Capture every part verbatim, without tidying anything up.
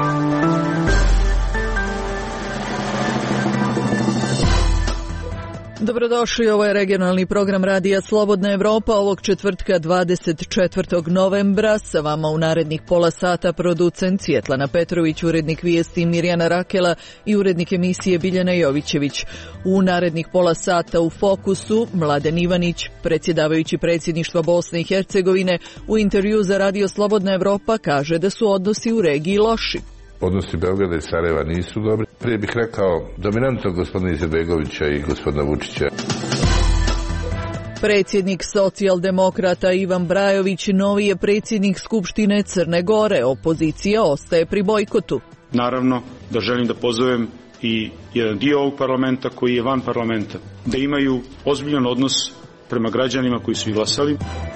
Dobrodošli, ovo je regionalni program Radija Slobodna Evropa ovog četvrtka dvadeset četvrtog novembra. Sa vama u narednih pola sata producent Svjetlana Petrović, urednik vijesti Mirjana Rakela i urednik emisije Biljana Jovićević. U narednih pola sata u fokusu Mladen Ivanić, predsjedavajući predsjedništva Bosne i Hercegovine, u intervju za Radio Slobodna Evropa kaže da su odnosi u regiji loši. Odnosi Beograda i Sarajeva nisu dobri. Prije bih rekao dominantno gospodina Izetbegovića i gospodina Vučića. Predsjednik socijaldemokrata Ivan Brajović novi je predsjednik Skupštine Crne Gore. Opozicija ostaje pri bojkotu. Naravno da želim da pozovem i jedan dio ovog parlamenta koji je van parlamenta, da imaju ozbiljan odnos prema građanima koji su ih glasali.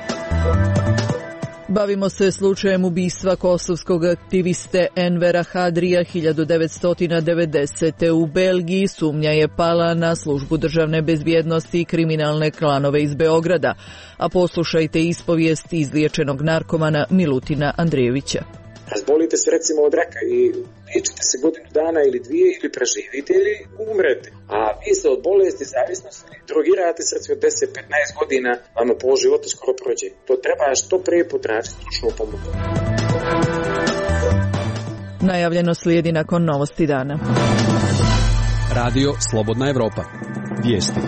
Bavimo se slučajem ubistva kosovskog aktiviste Envera Hadrija hiljadu devetsto devedesete. U Belgiji sumnja je pala na službu državne bezbjednosti i kriminalne klanove iz Beograda. A poslušajte ispovijest izliječenog narkomana Milutina Andrijevića. Razbolite se recimo od raka i liječite se godinu dana ili dvije ili preživite ili umrete. A vi se od bolesti, zavisnosti, drogirate se recimo deset do petnaest godina, vama pol života skoro prođe. To treba što prije potražiti stručnu pomoć. Najavljeno slijedi nakon novosti dana. Radio Slobodna Evropa. Vijesti.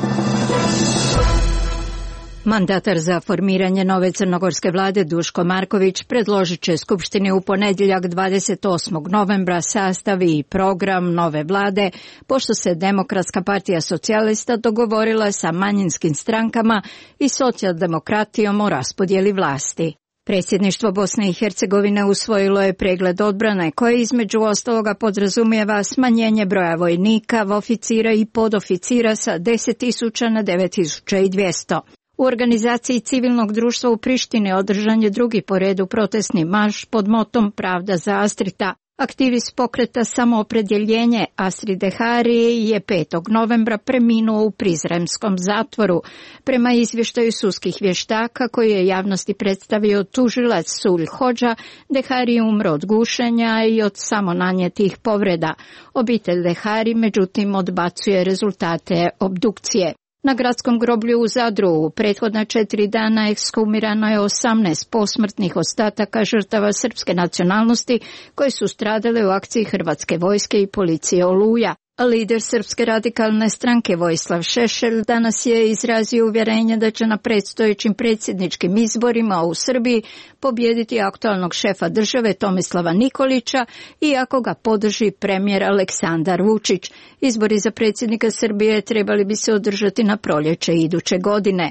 Mandatar za formiranje nove crnogorske vlade Duško Marković predložit će Skupštini u ponedjeljak dvadeset osmog novembra sastav i program nove vlade, pošto se Demokratska partija socijalista dogovorila sa manjinskim strankama i socijaldemokratijom o raspodjeli vlasti. Predsjedništvo Bosne i Hercegovine usvojilo je pregled odbrane koje između ostaloga podrazumijeva smanjenje broja vojnika, oficira i podoficira sa deset tisuća na devet tisuća dvjesto. U organizaciji civilnog društva u Prištini održan je drugi po redu protestni marš pod motom Pravda za Astrita. Aktivist pokreta Samoopredjeljenje Astrid Dehari je petog novembra preminuo u prizremskom zatvoru. Prema izvještaju sudskih vještaka koji je javnosti predstavio tužilac Sulj Hodža, Dehari je umro od gušenja i od samonanijetih povreda. Obitelj Dehari međutim odbacuje rezultate obdukcije. Na gradskom groblju u Zadru u prethodna četiri dana ekshumirano je osamnaest posmrtnih ostataka žrtava srpske nacionalnosti koji su stradale u akciji Hrvatske vojske i policije Oluja. Lider Srpske radikalne stranke Vojislav Šešelj danas je izrazio uvjerenje da će na predstojećim predsjedničkim izborima u Srbiji pobijediti aktualnog šefa države Tomislava Nikolića, iako ga podrži premijer Aleksandar Vučić. Izbori za predsjednika Srbije trebali bi se održati na proljeće iduće godine.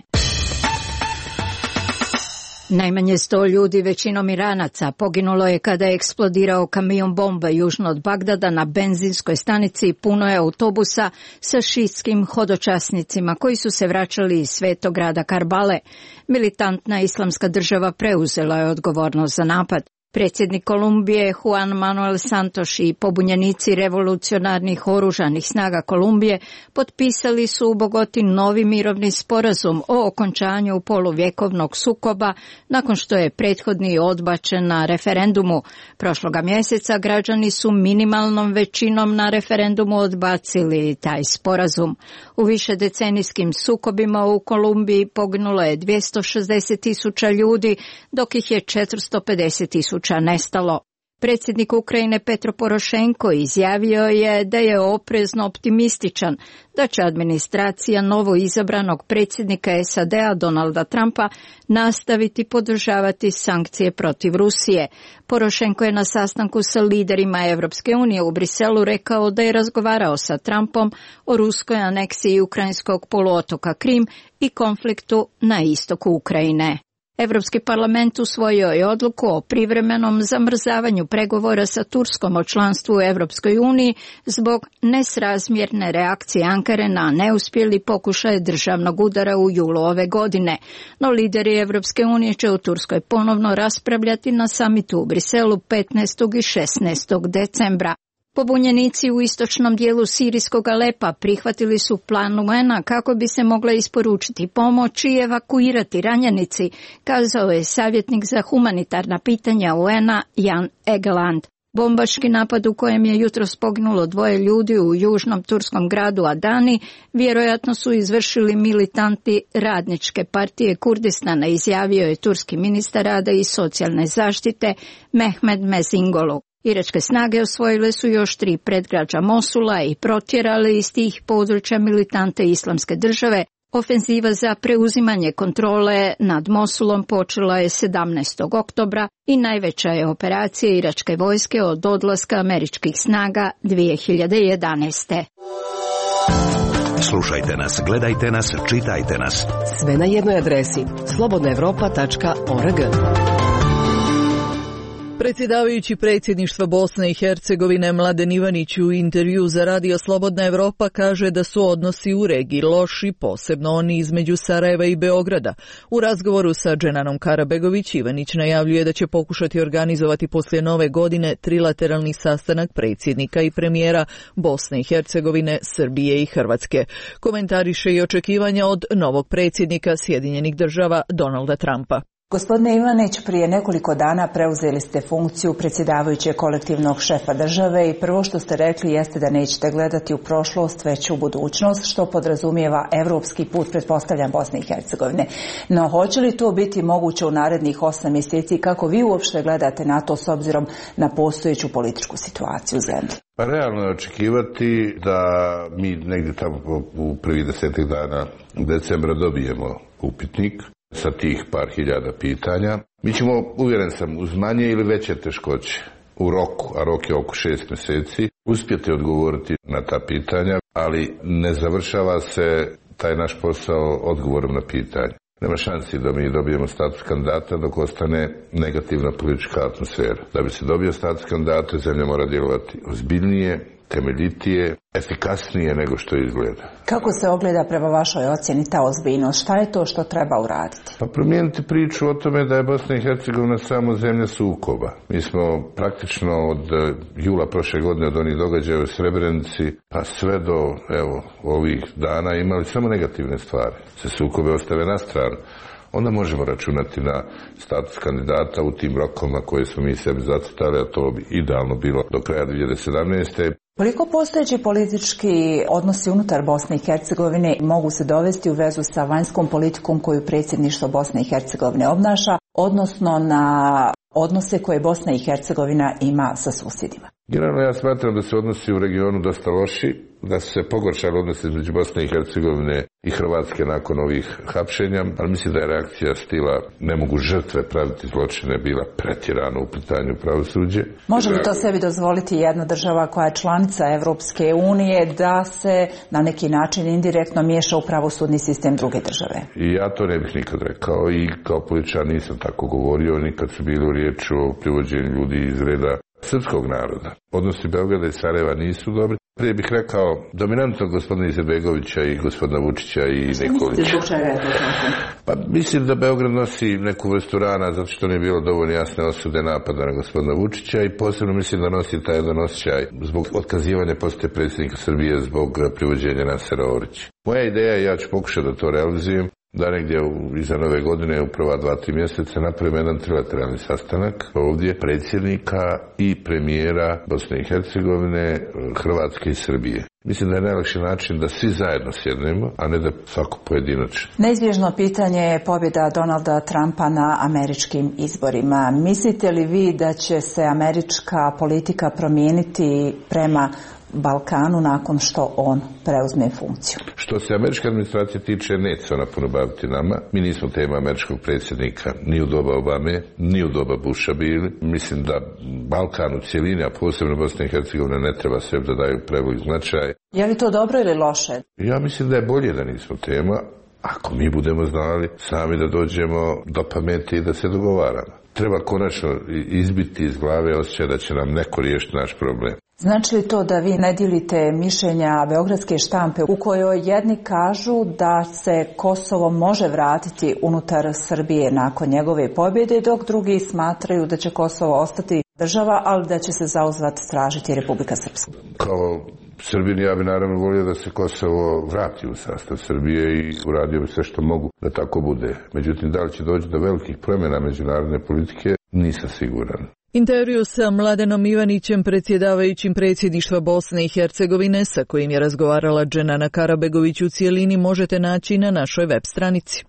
Najmanje sto ljudi, većinom Iranaca, poginulo je kada je eksplodirao kamion bomba južno od Bagdada na benzinskoj stanici. Puno je autobusa sa šiitskim hodočasnicima koji su se vraćali iz svetog grada Karbale. Militantna islamska država preuzela je odgovornost za napad. Predsjednik Kolumbije Juan Manuel Santos i pobunjenici revolucionarnih oružanih snaga Kolumbije potpisali su u Bogoti novi mirovni sporazum o okončanju poluvjekovnog sukoba nakon što je prethodni odbačen na referendumu. Prošloga mjeseca građani su minimalnom većinom na referendumu odbacili taj sporazum. U višedecenijskim sukobima u Kolumbiji poginulo je dvjesto šezdeset tisuća ljudi, dok ih je četiristo pedeset tisuća nestalo. Predsjednik Ukrajine Petro Porošenko izjavio je da je oprezno optimističan da će administracija novo izabranog predsjednika S A D-a Donalda Trumpa nastaviti podržavati sankcije protiv Rusije. Porošenko je na sastanku sa liderima Europske unije u Briselu rekao da je razgovarao sa Trumpom o ruskoj aneksiji ukrajinskog poluotoka Krim i konfliktu na istoku Ukrajine. Europski parlament usvojio je odluku o privremenom zamrzavanju pregovora sa Turskom o članstvu u Europskoj uniji zbog nesrazmjerne reakcije Ankare na neuspjeli pokušaj državnog udara u julu ove godine. No lideri Europske unije će u Turskoj ponovno raspravljati na samitu u Briselu petnaestog i šesnaestog decembra. Pobunjenici u istočnom dijelu sirijskog Alepa prihvatili su plan U N-a kako bi se mogla isporučiti pomoć i evakuirati ranjenici, kazao je savjetnik za humanitarna pitanja U N-a Jan Egeland. Bombaški napad u kojem je jutros poginulo dvoje ljudi u južnom turskom gradu Adani vjerojatno su izvršili militanti Radničke partije Kurdistana, izjavio je turski ministar rada i socijalne zaštite Mehmet Mezingolu. Iračke snage osvojile su još tri predgrađa Mosula i protjerale iz tih područja militante Islamske države. Ofenziva za preuzimanje kontrole nad Mosulom počela je sedamnaestog oktobra i najveća je operacija iračke vojske od odlaska američkih snaga dvije hiljade jedanaeste. Slušajte nas, gledajte nas, čitajte nas. Sve na jednoj adresi slobodna europa tačka org. Predsjedavajući predsjedništva Bosne i Hercegovine Mladen Ivanić u intervju za Radio Slobodna Evropa kaže da su odnosi u regiji loši, posebno oni između Sarajeva i Beograda. U razgovoru sa Dženanom Karabegović Ivanić najavljuje da će pokušati organizovati poslije nove godine trilateralni sastanak predsjednika i premijera Bosne i Hercegovine, Srbije i Hrvatske. Komentariše i očekivanja od novog predsjednika Sjedinjenih Država Donalda Trumpa. Gospodine Ivanić, prije nekoliko dana preuzeli ste funkciju predsjedavajućeg kolektivnog šefa države i prvo što ste rekli jeste da nećete gledati u prošlost, već u budućnost, što podrazumijeva evropski put, pretpostavljam, Bosne i Hercegovine. No, hoće li to biti moguće u narednih osam mjeseci? Kako vi uopšte gledate na to s obzirom na postojeću političku situaciju u zemlji? Pa realno je očekivati da mi negdje tamo u prvih desetak dana decembra dobijemo upitnik sa tih par hiljada pitanja. Mi ćemo, uvjeren sam, uz manje ili veće teškoće u roku, a rok je oko šest mjeseci, uspjeti odgovoriti na ta pitanja, ali ne završava se taj naš posao odgovorom na pitanje. Nema šansi da mi dobijemo status kandidata dok ostane negativna politička atmosfera. Da bi se dobio status kandidata, zemlja mora djelovati ozbiljnije, temeljitije, efikasnije nego što izgleda. Kako se ogleda prema vašoj ocjeni ta ozbiljnost? Šta je to što treba uraditi? Pa promijeniti priču o tome da je Bosna i Hercegovina samo zemlja sukoba. Mi smo praktično od jula prošle godine, od onih događaja u Srebrenici, pa sve do evo ovih dana imali samo negativne stvari. Se sukobe ostave na stranu. Onda možemo računati na status kandidata u tim rokovima koje smo mi sebi zacrtali, a to bi idealno bilo do kraja dvije hiljade sedamnaeste. Koliko postojeći politički odnosi unutar Bosne i Hercegovine mogu se dovesti u vezu sa vanjskom politikom koju predsjedništvo Bosne i Hercegovine obnaša, odnosno na odnose koje Bosna i Hercegovina ima sa susjedima? Generalno ja smatram da su odnosi u regionu dosta loši, da su se pogoršali odnosi između Bosne i Hercegovine i Hrvatske nakon ovih hapšenja, ali mislim da je reakcija stila ne mogu žrtve praviti zločine bila pretjerano u pitanju pravosuđe. Može li to sebi dozvoliti jedna država koja je članica Evropske unije da se na neki način indirektno miješa u pravosudni sistem druge države? I ja to ne bih nikad rekao i kao političar nisam tako govorio, nikad su bili u riječi o privođenju ljudi iz reda srpskog naroda. Odnosi Beograda i Sarajeva nisu dobri. Prije bih rekao dominantno gospodina Izetbegovića i gospodina Vučića i Nikolića. Pa mislim da Beograd nosi neku vrstu rana zato što nije bilo dovoljno jasne osude napada na gospodina Vučića i posebno mislim da nosi taj jedan osjećaj zbog otkazivanja postoje predsjednika Srbije zbog privođenja Nasera Orića. Moja ideja je, ja ću pokušati da to realizujem, da negdje iza nove godine u prva dva, tri mjeseca napravimo jedan trilateralni sastanak ovdje predsjednika i premijera Bosne i Hercegovine, Hrvatske i Srbije. Mislim da je najlakši način da svi zajedno sjednemo, a ne da svako pojedinačno. Neizbježno pitanje je pobjeda Donalda Trumpa na američkim izborima. Mislite li vi da će se američka politika promijeniti prema Balkanu nakon što on preuzme funkciju? Što se američke administracije tiče, neće se ona puno baviti nama. Mi nismo tema američkog predsjednika ni u doba Obame, ni u doba Busha bili. Mislim da Balkan u cijelini, a posebno Bosna i Hercegovina, ne treba sve da daju prevelik značaj. Je li to dobro ili loše? Ja mislim da je bolje da nismo tema, ako mi budemo znali sami da dođemo do pameti i da se dogovaramo. Treba konačno izbiti iz glave osjećaj da će nam neko riješiti naš problem. Znači li to da vi ne dijelite mišljenja beogradske štampe u kojoj jedni kažu da se Kosovo može vratiti unutar Srbije nakon njegove pobjede, dok drugi smatraju da će Kosovo ostati država, ali da će se zauzvrat tražiti Republika Srpska? Kao Srbin ja bi naravno volio da se Kosovo vrati u sastav Srbije i uradio bi sve što mogu da tako bude. Međutim, da li će doći do velikih promjena međunarodne politike, nisam siguran. Intervju sa Mladenom Ivanićem, predsjedavajućim predsjedništva Bosne i Hercegovine, sa kojim je razgovarala Dženana Karabegović, u cijelini možete naći na našoj web stranici.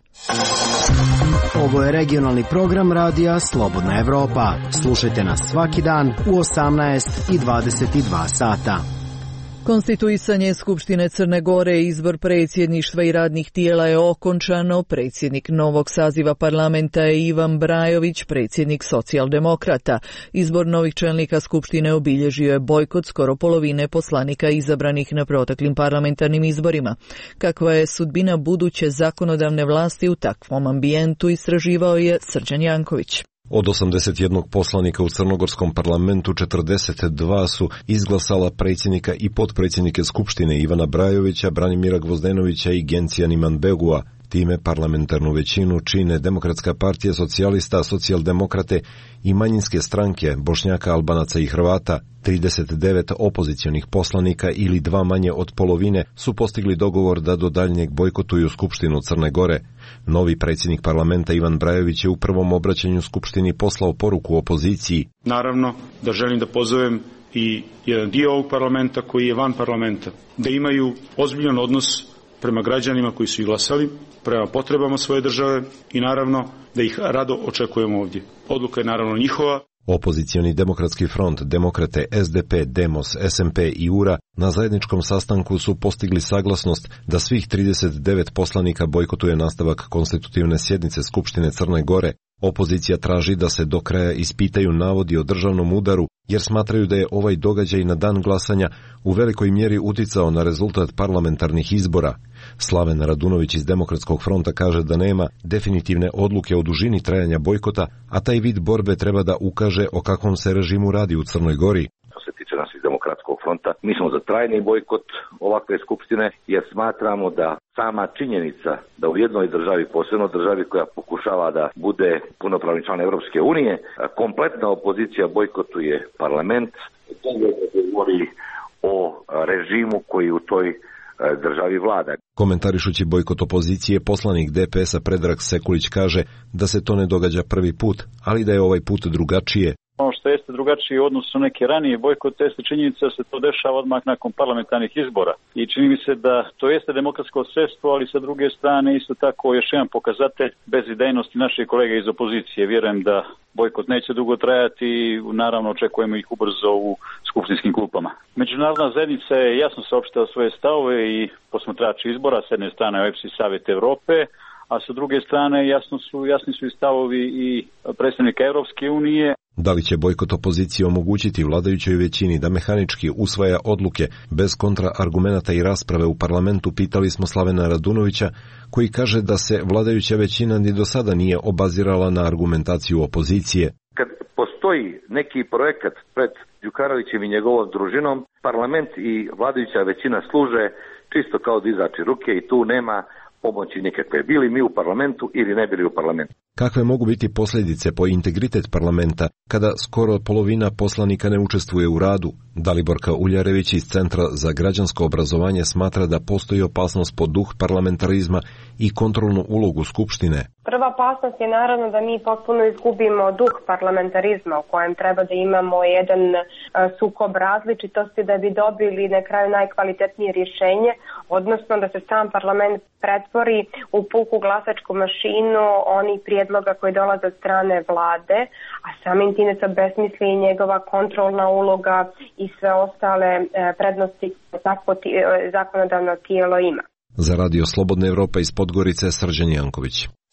Ovo je regionalni program radija Slobodna Evropa. Slušajte nas svaki dan u osamnaest i dvadeset dva sata. Konstituisanje Skupštine Crne Gore i izbor predsjedništva i radnih tijela je okončano. Predsjednik novog saziva parlamenta je Ivan Brajović, predsjednik socijaldemokrata. Izbor novih čelnika Skupštine obilježio je bojkot skoro polovine poslanika izabranih na proteklim parlamentarnim izborima. Kakva je sudbina buduće zakonodavne vlasti u takvom ambijentu, istraživao je Srđan Janković. Od osamdeset jednog poslanika u crnogorskom parlamentu, četrdeset dva su izglasala predsjednika i potpredsjednike Skupštine Ivana Brajovića, Branimira Gvozdenovića i Gencijan Imanbegua. Time parlamentarnu većinu čine Demokratska partija socijalista, socijaldemokrate i manjinske stranke Bošnjaka, Albanaca i Hrvata. trideset devet opozicionih poslanika ili dva manje od polovine su postigli dogovor da do daljnjeg bojkotuju Skupštinu Crne Gore. Novi predsjednik parlamenta Ivan Brajović je u prvom obraćanju Skupštini poslao poruku opoziciji. Naravno da želim da pozovem i jedan dio ovog parlamenta koji je van parlamenta, da imaju ozbiljan odnos prema građanima koji su ih glasali, prema potrebama svoje države i naravno da ih rado očekujemo ovdje. Odluka je naravno njihova. Opozicioni demokratski front, demokrate, S D P, Demos, S M P i U R A na zajedničkom sastanku su postigli saglasnost da svih trideset devet poslanika bojkotuje nastavak konstitutivne sjednice Skupštine Crne Gore. Opozicija traži da se do kraja ispitaju navodi o državnom udaru, jer smatraju da je ovaj događaj na dan glasanja u velikoj mjeri uticao na rezultat parlamentarnih izbora. Slaven Radunović iz Demokratskog fronta kaže da nema definitivne odluke o dužini trajanja bojkota, a taj vid borbe treba da ukaže o kakvom se režimu radi u Crnoj Gori. Što se tiče nas iz Demokratskog fronta, mi smo za trajni bojkot ovakve skupštine, jer smatramo da sama činjenica da u jednoj državi, posebno državi koja pokušava da bude punopravni član Europske unije, kompletna opozicija bojkotuje parlament, to govori o režimu koji u toj državi vlada. Komentarišući bojkot opozicije, poslanik D P S-a Predrag Sekulić kaže da se to ne događa prvi put, ali da je ovaj put drugačije. Ono što jeste drugačiji u odnosu na neke ranije bojkote jeste činjenica da se to dešava odmah nakon parlamentarnih izbora. I čini mi se da to jeste demokratsko sredstvo, ali sa druge strane isto tako još jedan pokazatelj bezidejnosti naših kolega iz opozicije. Vjerujem da bojkot neće dugo trajati i naravno očekujemo ih ubrzo u skupštinskim klupama. Međunarodna zajednica je jasno saopštila svoje stavove i posmatrači izbora, s jedne strane O E P S i Savjet Evrope, a sa druge strane jasno su, jasni su i stavovi i predstavnika Europske unije. Da li će bojkot opozicije omogućiti vladajućoj većini da mehanički usvaja odluke bez kontraargumenata i rasprave u parlamentu, pitali smo Slavena Radunovića, koji kaže da se vladajuća većina ni do sada nije obazirala na argumentaciju opozicije. Kad postoji neki projekat pred Đukanovićem i njegovom družinom, parlament i vladajuća većina služe čisto kao dizači ruke i tu nema pomoći nikakve, bili mi u parlamentu ili ne bili u parlamentu. Kakve mogu biti posljedice po integritet parlamenta kada skoro polovina poslanika ne učestvuje u radu? Daliborka Uljarević iz Centra za građansko obrazovanje smatra da postoji opasnost po duh parlamentarizma i kontrolnu ulogu Skupštine. Prva opasnost je naravno da mi potpuno izgubimo duh parlamentarizma u kojem treba da imamo jedan sukob različitosti da bi dobili na kraju najkvalitetnije rješenje, odnosno da se sam parlament pretvori u puku glasačku mašinu onih prijedloga koji dolaze od strane vlade, a samim time se obesmisli i njegova kontrolna uloga i sve ostale prednosti takvo zakonodavno tijelo ima. Za Radio Slobodna Evropa iz Podgorice, Srđan Janković.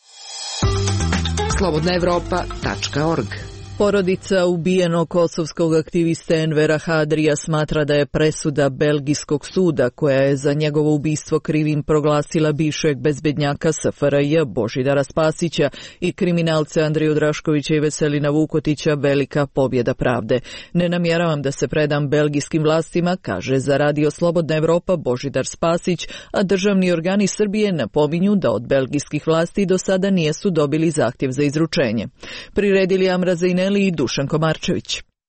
slobodna evropa tačka org. Porodica ubijenog kosovskog aktiviste Envera Hadrija smatra da je presuda belgijskog suda, koja je za njegovo ubistvo krivim proglasila bivšeg bezbednjaka S F R J Božidara Spasića i kriminalce Andriju Draškovića i Veselina Vukotića, velika pobjeda pravde. Ne namjeravam da se predam belgijskim vlastima, kaže za Radio Slobodna Evropa Božidar Spasić, a državni organi Srbije napominju da od belgijskih vlasti do sada nijesu dobili zahtjev za izručenje. Priredili Amra Zejneli i Dušan Komarčević.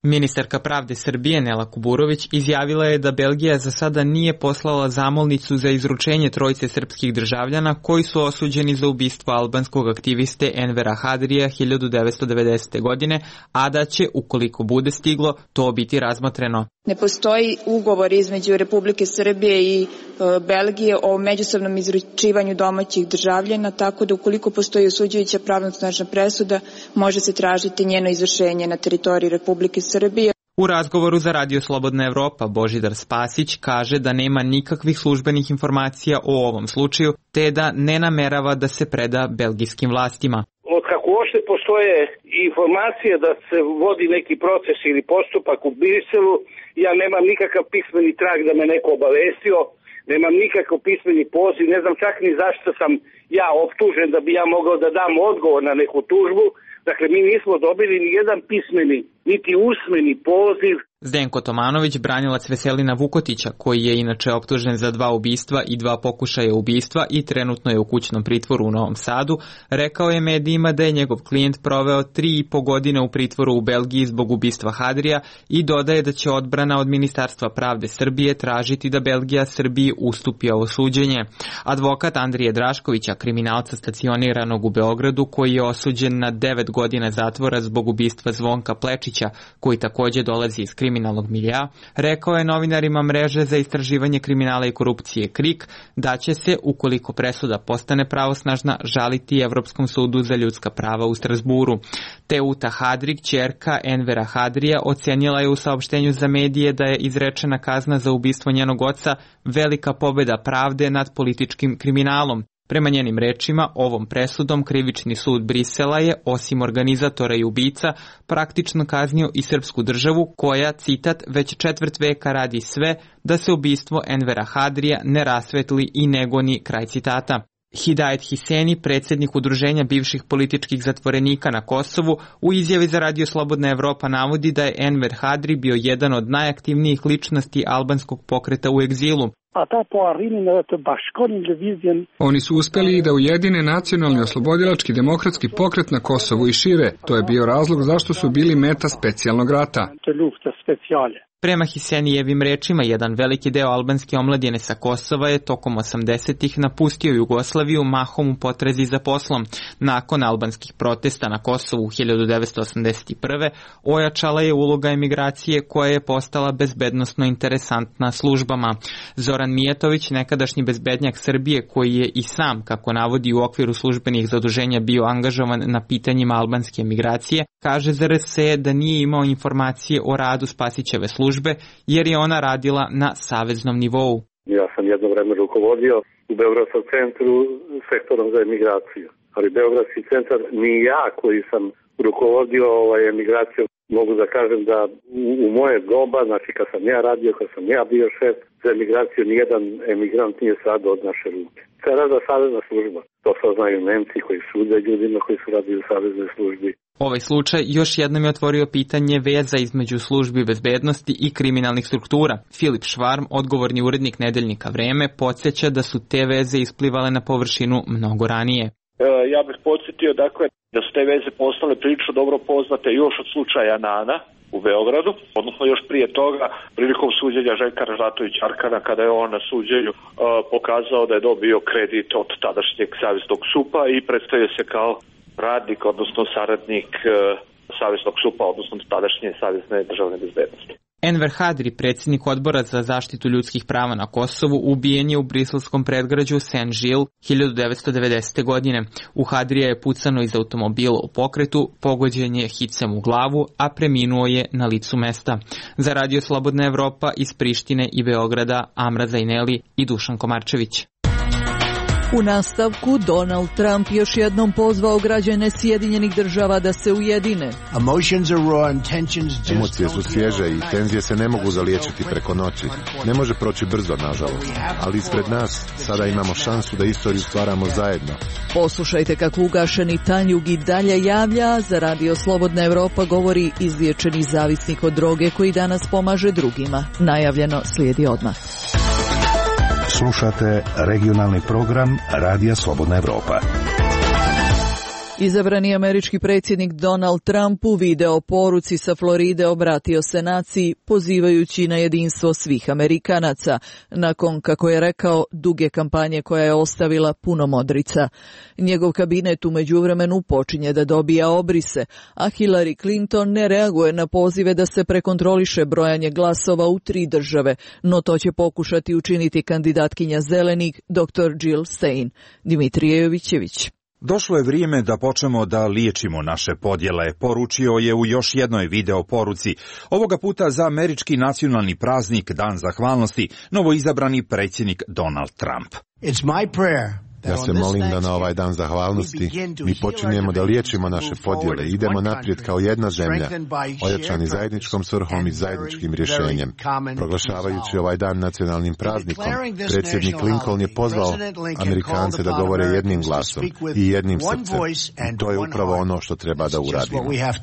Ministarka pravde Srbije Nela Kuburović izjavila je da Belgija za sada nije poslala zamolnicu za izručenje trojice srpskih državljana koji su osuđeni za ubistvo albanskog aktiviste Envera Hadrija hiljadu devetsto devedesete. godine, a da će, ukoliko bude stiglo, to biti razmotreno. Ne postoji ugovor između Republike Srbije i e, Belgije o međusobnom izručivanju domaćih državljana, tako da ukoliko postoji osuđujuća pravnosnažna presuda, može se tražiti njeno izvršenje na teritoriji Republike Srbije. U razgovoru za Radio Slobodna Evropa Božidar Spasić kaže da nema nikakvih službenih informacija o ovom slučaju, te da ne namerava da se preda belgijskim vlastima. Od kako uopšte postoje informacije da se vodi neki proces ili postupak u Briselu, ja nemam nikakav pismeni trag da me neko obavestio, nemam nikakav pismeni poziv, ne znam čak ni zašto sam ja optužen da bi ja mogao da dam odgovor na neku tužbu. Dakle, mi nismo dobili ni jedan pismeni, niti usmeni poziv. Zdenko Tomanović, branilac Veselina Vukotića, koji je inače optužen za dva ubistva i dva pokušaja ubistva i trenutno je u kućnom pritvoru u Novom Sadu, rekao je medijima da je njegov klijent proveo tri i po godine u pritvoru u Belgiji zbog ubistva Hadrija i dodaje da će odbrana od Ministarstva pravde Srbije tražiti da Belgija Srbiji ustupi ovo suđenje. Advokat Andrije Draškovića, kriminalca stacioniranog u Beogradu, koji je osuđen na devet godina zatvora zbog ubistva Zvonka Plečića, koji takođe dolazi iz kriminalnog milija, rekao je novinarima mreže za istraživanje kriminala i korupcije KRIK da će se, ukoliko presuda postane pravosnažna, žaliti Evropskom sudu za ljudska prava u Strasburu. Teuta Hadrik, ćerka Envera Hadrija, ocenila je u saopštenju za medije da je izrečena kazna za ubistvo njenog oca velika pobeda pravde nad političkim kriminalom. Prema njenim rečima, ovom presudom krivični sud Brisela je, osim organizatora i ubica, praktično kaznio i srpsku državu koja, citat, već četvrt veka radi sve da se ubistvo Envera Hadrija ne rasvetli i ne goni, kraj citata. Hidajet Hiseni, predsjednik udruženja bivših političkih zatvorenika na Kosovu, u izjavi za Radio Slobodna Evropa navodi da je Enver Hadri bio jedan od najaktivnijih ličnosti albanskog pokreta u egzilu. Oni su uspjeli da ujedine nacionalni oslobodilački demokratski pokret na Kosovu i šire. To je bio razlog zašto su bili meta specijalnog rata. Prema Hisenijevim rečima, jedan veliki deo albanske omladine sa Kosova je tokom osamdesetih napustio Jugoslaviju mahom u potrazi za poslom. Nakon albanskih protesta na Kosovu u hiljadu devetsto osamdeset prve. ojačala je uloga emigracije koja je postala bezbednosno interesantna službama. Zoran Mijatović, nekadašnji bezbednjak Srbije, koji je i sam, kako navodi, u okviru službenih zaduženja bio angažovan na pitanjima albanske emigracije, kaže za R S E da nije imao informacije o radu Spasićeve službe, jer je ona radila na saveznom nivou. Ja sam jedno vreme rukovodio u Beogradskom centru sektorom za emigraciju, ali Beogradski centar ni ja koji sam rukovodio ovaj emigraciju, mogu da kažem da u, u moje doba, znači kad sam ja radio, kad sam ja bio šef za emigraciju, nijedan emigrant nije sadao od naše ruke. To je rada savezna služba. To saznaju Nemci koji sude ljudima koji su radili u saveznoj službi. Ovaj slučaj još jednom je otvorio pitanje veza između službi bezbednosti i kriminalnih struktura. Filip Švarm, odgovorni urednik nedeljnika Vreme, podsjeća da su te veze isplivale na površinu mnogo ranije. E, ja bih podsjetio dakle da su te veze postale prilično dobro poznate još od slučaja Nana u Beogradu, odnosno još prije toga prilikom suđenja Željka Ražnatovića Arkana, kada je on na suđenju uh, pokazao da je dobio kredit od tadašnjeg saveznog supa i predstavio se kao radnik, odnosno saradnik uh, saveznog supa, odnosno tadašnje savezne državne bezbednosti. Enver Hadri, predsjednik odbora za zaštitu ljudskih prava na Kosovu, ubijen je u briselskom predgrađu Saint-Gilles hiljadu devetsto devedesete. godine. U Hadrija je pucano iz automobila u pokretu, pogođen je hicem u glavu, a preminuo je na licu mesta. Za Radio Slobodna Evropa iz Prištine i Beograda, Amra Zajneli i Dušan Komarčević. U nastavku, Donald Trump još jednom pozvao građane Sjedinjenih država da se ujedine. Emocije su svježe i tenzije se ne mogu zaliječiti preko noći. Ne može proći brzo, nažalost. Ali ispred nas sada imamo šansu da istoriju stvaramo zajedno. Poslušajte kako ugašeni Tanjug i dalje javlja. Za Radio Slobodna Evropa govori izliječeni zavisnik od droge koji danas pomaže drugima. Najavljeno slijedi odmah. Slušate regionalni program Radija Slobodna Evropa. Izabrani američki predsjednik Donald Trump u video poruci sa Floride obratio se naciji pozivajući na jedinstvo svih Amerikanaca, nakon, kako je rekao, duge kampanje koja je ostavila puno modrica. Njegov kabinet u međuvremenu počinje da dobija obrise, a Hillary Clinton ne reaguje na pozive da se prekontroliše brojanje glasova u tri države, no to će pokušati učiniti kandidatkinja Zelenih doktor Jill Stein. Dimitrije Jovićević. Došlo je vrijeme da počnemo da liječimo naše podjele, poručio je u još jednoj video poruci, ovoga puta za američki nacionalni praznik Dan zahvalnosti, novoizabrani predsjednik Donald Trump. It's my prayer. Ja se molim da na ovaj dan zahvalnosti mi počinjemo da liječimo naše podjele, idemo naprijed kao jedna zemlja, ojačani zajedničkom svrhom i zajedničkim rješenjem. Proglašavajući ovaj dan nacionalnim praznikom, predsjednik Lincoln je pozvao Amerikance da govore jednim glasom i jednim srcem. I to je upravo ono što treba da uradimo.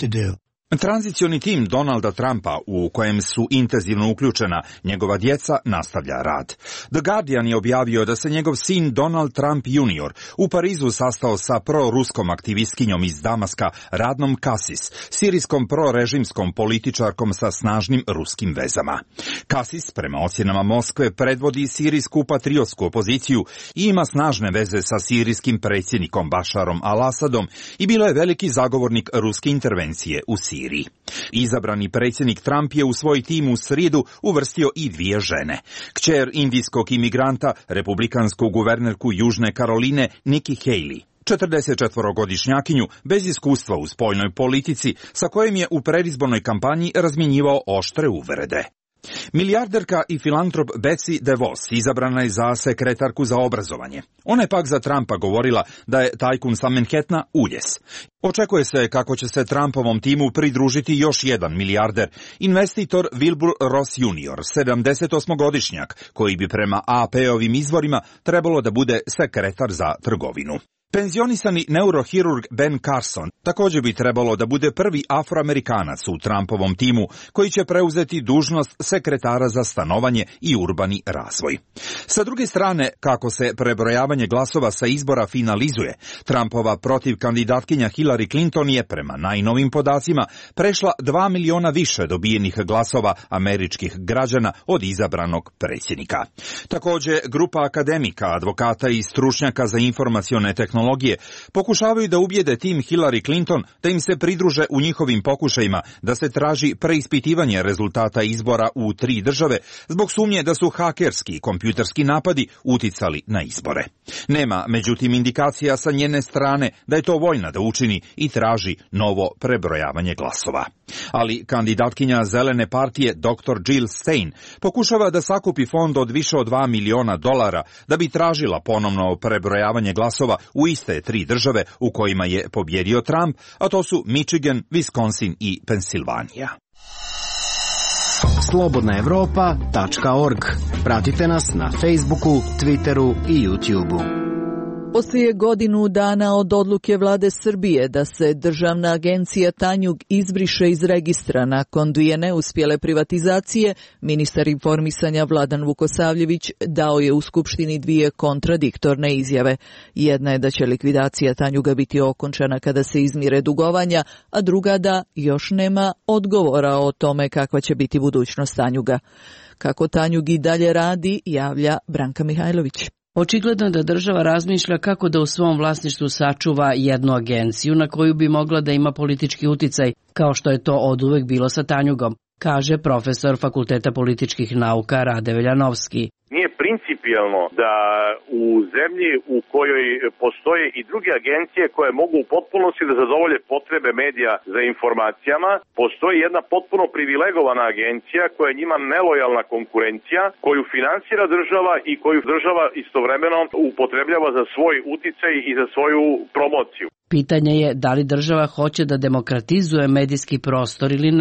Tranzicioni tim Donalda Trumpa, u kojem su intenzivno uključena njegova djeca, nastavlja rad. The Guardian je objavio da se njegov sin Donald Trump junior u Parizu sastao sa proruskom aktivistkinjom iz Damaska Radnom Kasis, sirijskom prorežimskom političarkom sa snažnim ruskim vezama. Kasis, prema ocjenama Moskve, predvodi sirijsku patriotsku opoziciju i ima snažne veze sa sirijskim predsjednikom Bašarom al-Asadom i bila je veliki zagovornik ruske intervencije u Siriji. Izabrani predsjednik Trump je u svoj tim u srijedu uvrstio i dvije žene. Kćer indijskog imigranta, republikansku guvernerku Južne Karoline Nikki Haley, četrdesetčetvorogodišnjakinju bez iskustva u spoljnoj politici, sa kojim je u predizbornoj kampanji razmjenjivao oštre uvrede. Milijarderka i filantrop Betsy DeVos izabrana je za sekretarku za obrazovanje. Ona je pak za Trumpa govorila da je tajkun sa Manhattana uljes. Očekuje se kako će se Trumpovom timu pridružiti još jedan milijarder, investitor Wilbur Ross junior, sedamdesetosmogodišnjak, koji bi prema A P-ovim izvorima trebalo da bude sekretar za trgovinu. Penzionisani neurohirurg Ben Carson također bi trebalo da bude prvi Afroamerikanac u Trumpovom timu koji će preuzeti dužnost sekretara za stanovanje i urbani razvoj. Sa druge strane, kako se prebrojavanje glasova sa izbora finalizuje, Trumpova protiv kandidatkinja Hillary Clinton je prema najnovim podacima prešla dva miliona više dobijenih glasova američkih građana od izabranog predsjednika. Također, grupa akademika, advokata i stručnjaka za informacione tehnologije pokušavaju da ubijede tim Hillary Clinton da im se pridruže u njihovim pokušajima da se traži preispitivanje rezultata izbora u tri države zbog sumnje da su hakerski i kompjuterski napadi uticali na izbore. Nema, međutim, indikacija sa njene strane da je to voljna da učini i traži novo prebrojavanje glasova. Ali kandidatkinja Zelene partije doktor Jill Stein pokušava da sakupi fond od više od dva miliona dolara da bi tražila ponovno prebrojavanje glasova u iste tri države u kojima je pobjedio Trump, a to su Michigan, Wisconsin i Pensilvanija. slobodna evropa tačka org. Pratite nas na Facebooku, Twitteru i YouTubeu. Poslije godinu dana od odluke vlade Srbije da se državna agencija Tanjug izbriše iz registra nakon dvije neuspjele privatizacije, ministar informisanja Vladan Vukosavljević dao je u Skupštini dvije kontradiktorne izjave. Jedna je da će likvidacija Tanjuga biti okončana kada se izmire dugovanja, a druga da još nema odgovora o tome kakva će biti budućnost Tanjuga. Kako Tanjug i dalje radi, javlja Branka Mihajlović. Očigledno je da država razmišlja kako da u svom vlasništvu sačuva jednu agenciju na koju bi mogla da ima politički uticaj, kao što je to oduvek bilo sa Tanjugom, kaže profesor Fakulteta političkih nauka Rade Veljanovski. Nije principijelno da u zemlji u kojoj postoje i druge agencije koje mogu u potpunosti da zadovolje potrebe medija za informacijama, postoji jedna potpuno privilegovana agencija koja je njima nelojalna konkurencija, koju finansira država i koju država istovremeno upotrebljava za svoj uticaj i za svoju promociju. Pitanje je da li država hoće da demokratizuje medijski prostor ili ne.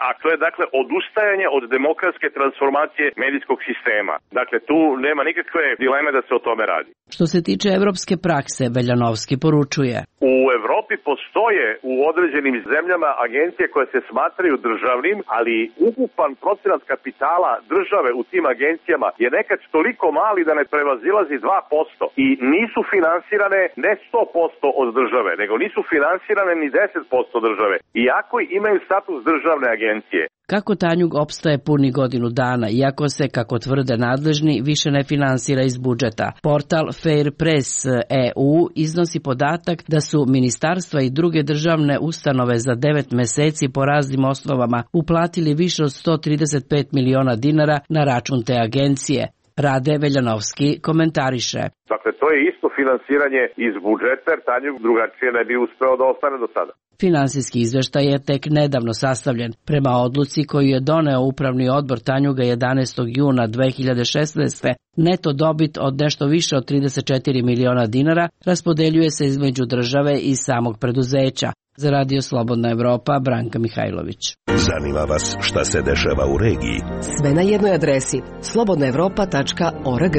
a to je dakle odustajanje od demokratske transformacije medijskog sistema. Dakle, tu nema nikakve dileme da se o tome radi. Što se tiče evropske prakse, Veljanovski poručuje. U Evropi postoje u određenim zemljama agencije koje se smatraju državnim, ali ukupan procenat kapitala države u tim agencijama je nekad toliko mali da ne prevazilazi dva posto i nisu finansirane ne sto posto od države, nego nisu finansirane ni deset posto države, iako imaju status državne agencije. Kako Tanjug opstaje puni godinu dana, iako se, kako tvrde nadležni, više ne finansira iz budžeta. Portal Fair Press E U iznosi podatak da su ministarstva i druge državne ustanove za devet meseci po raznim osnovama uplatili više od sto trideset pet miliona dinara na račun te agencije. Rade Veljanovski komentariše. Dakle, to je isto finansiranje iz budžeta, jer Tanjug drugačije ne bi uspeo da ostane do sada. Finansijski izveštaj je tek nedavno sastavljen. Prema odluci koju je doneo Upravni odbor Tanjuga jedanaestog juna dve hiljade šesnaeste. neto dobit od nešto više od trideset četiri miliona dinara raspodeljuje se između države i samog preduzeća. Za Radio Slobodna Evropa, Branka Mihajlović. Zanima vas šta se dešava u regiji? Sve na jednoj adresi slobodna evropa tačka org.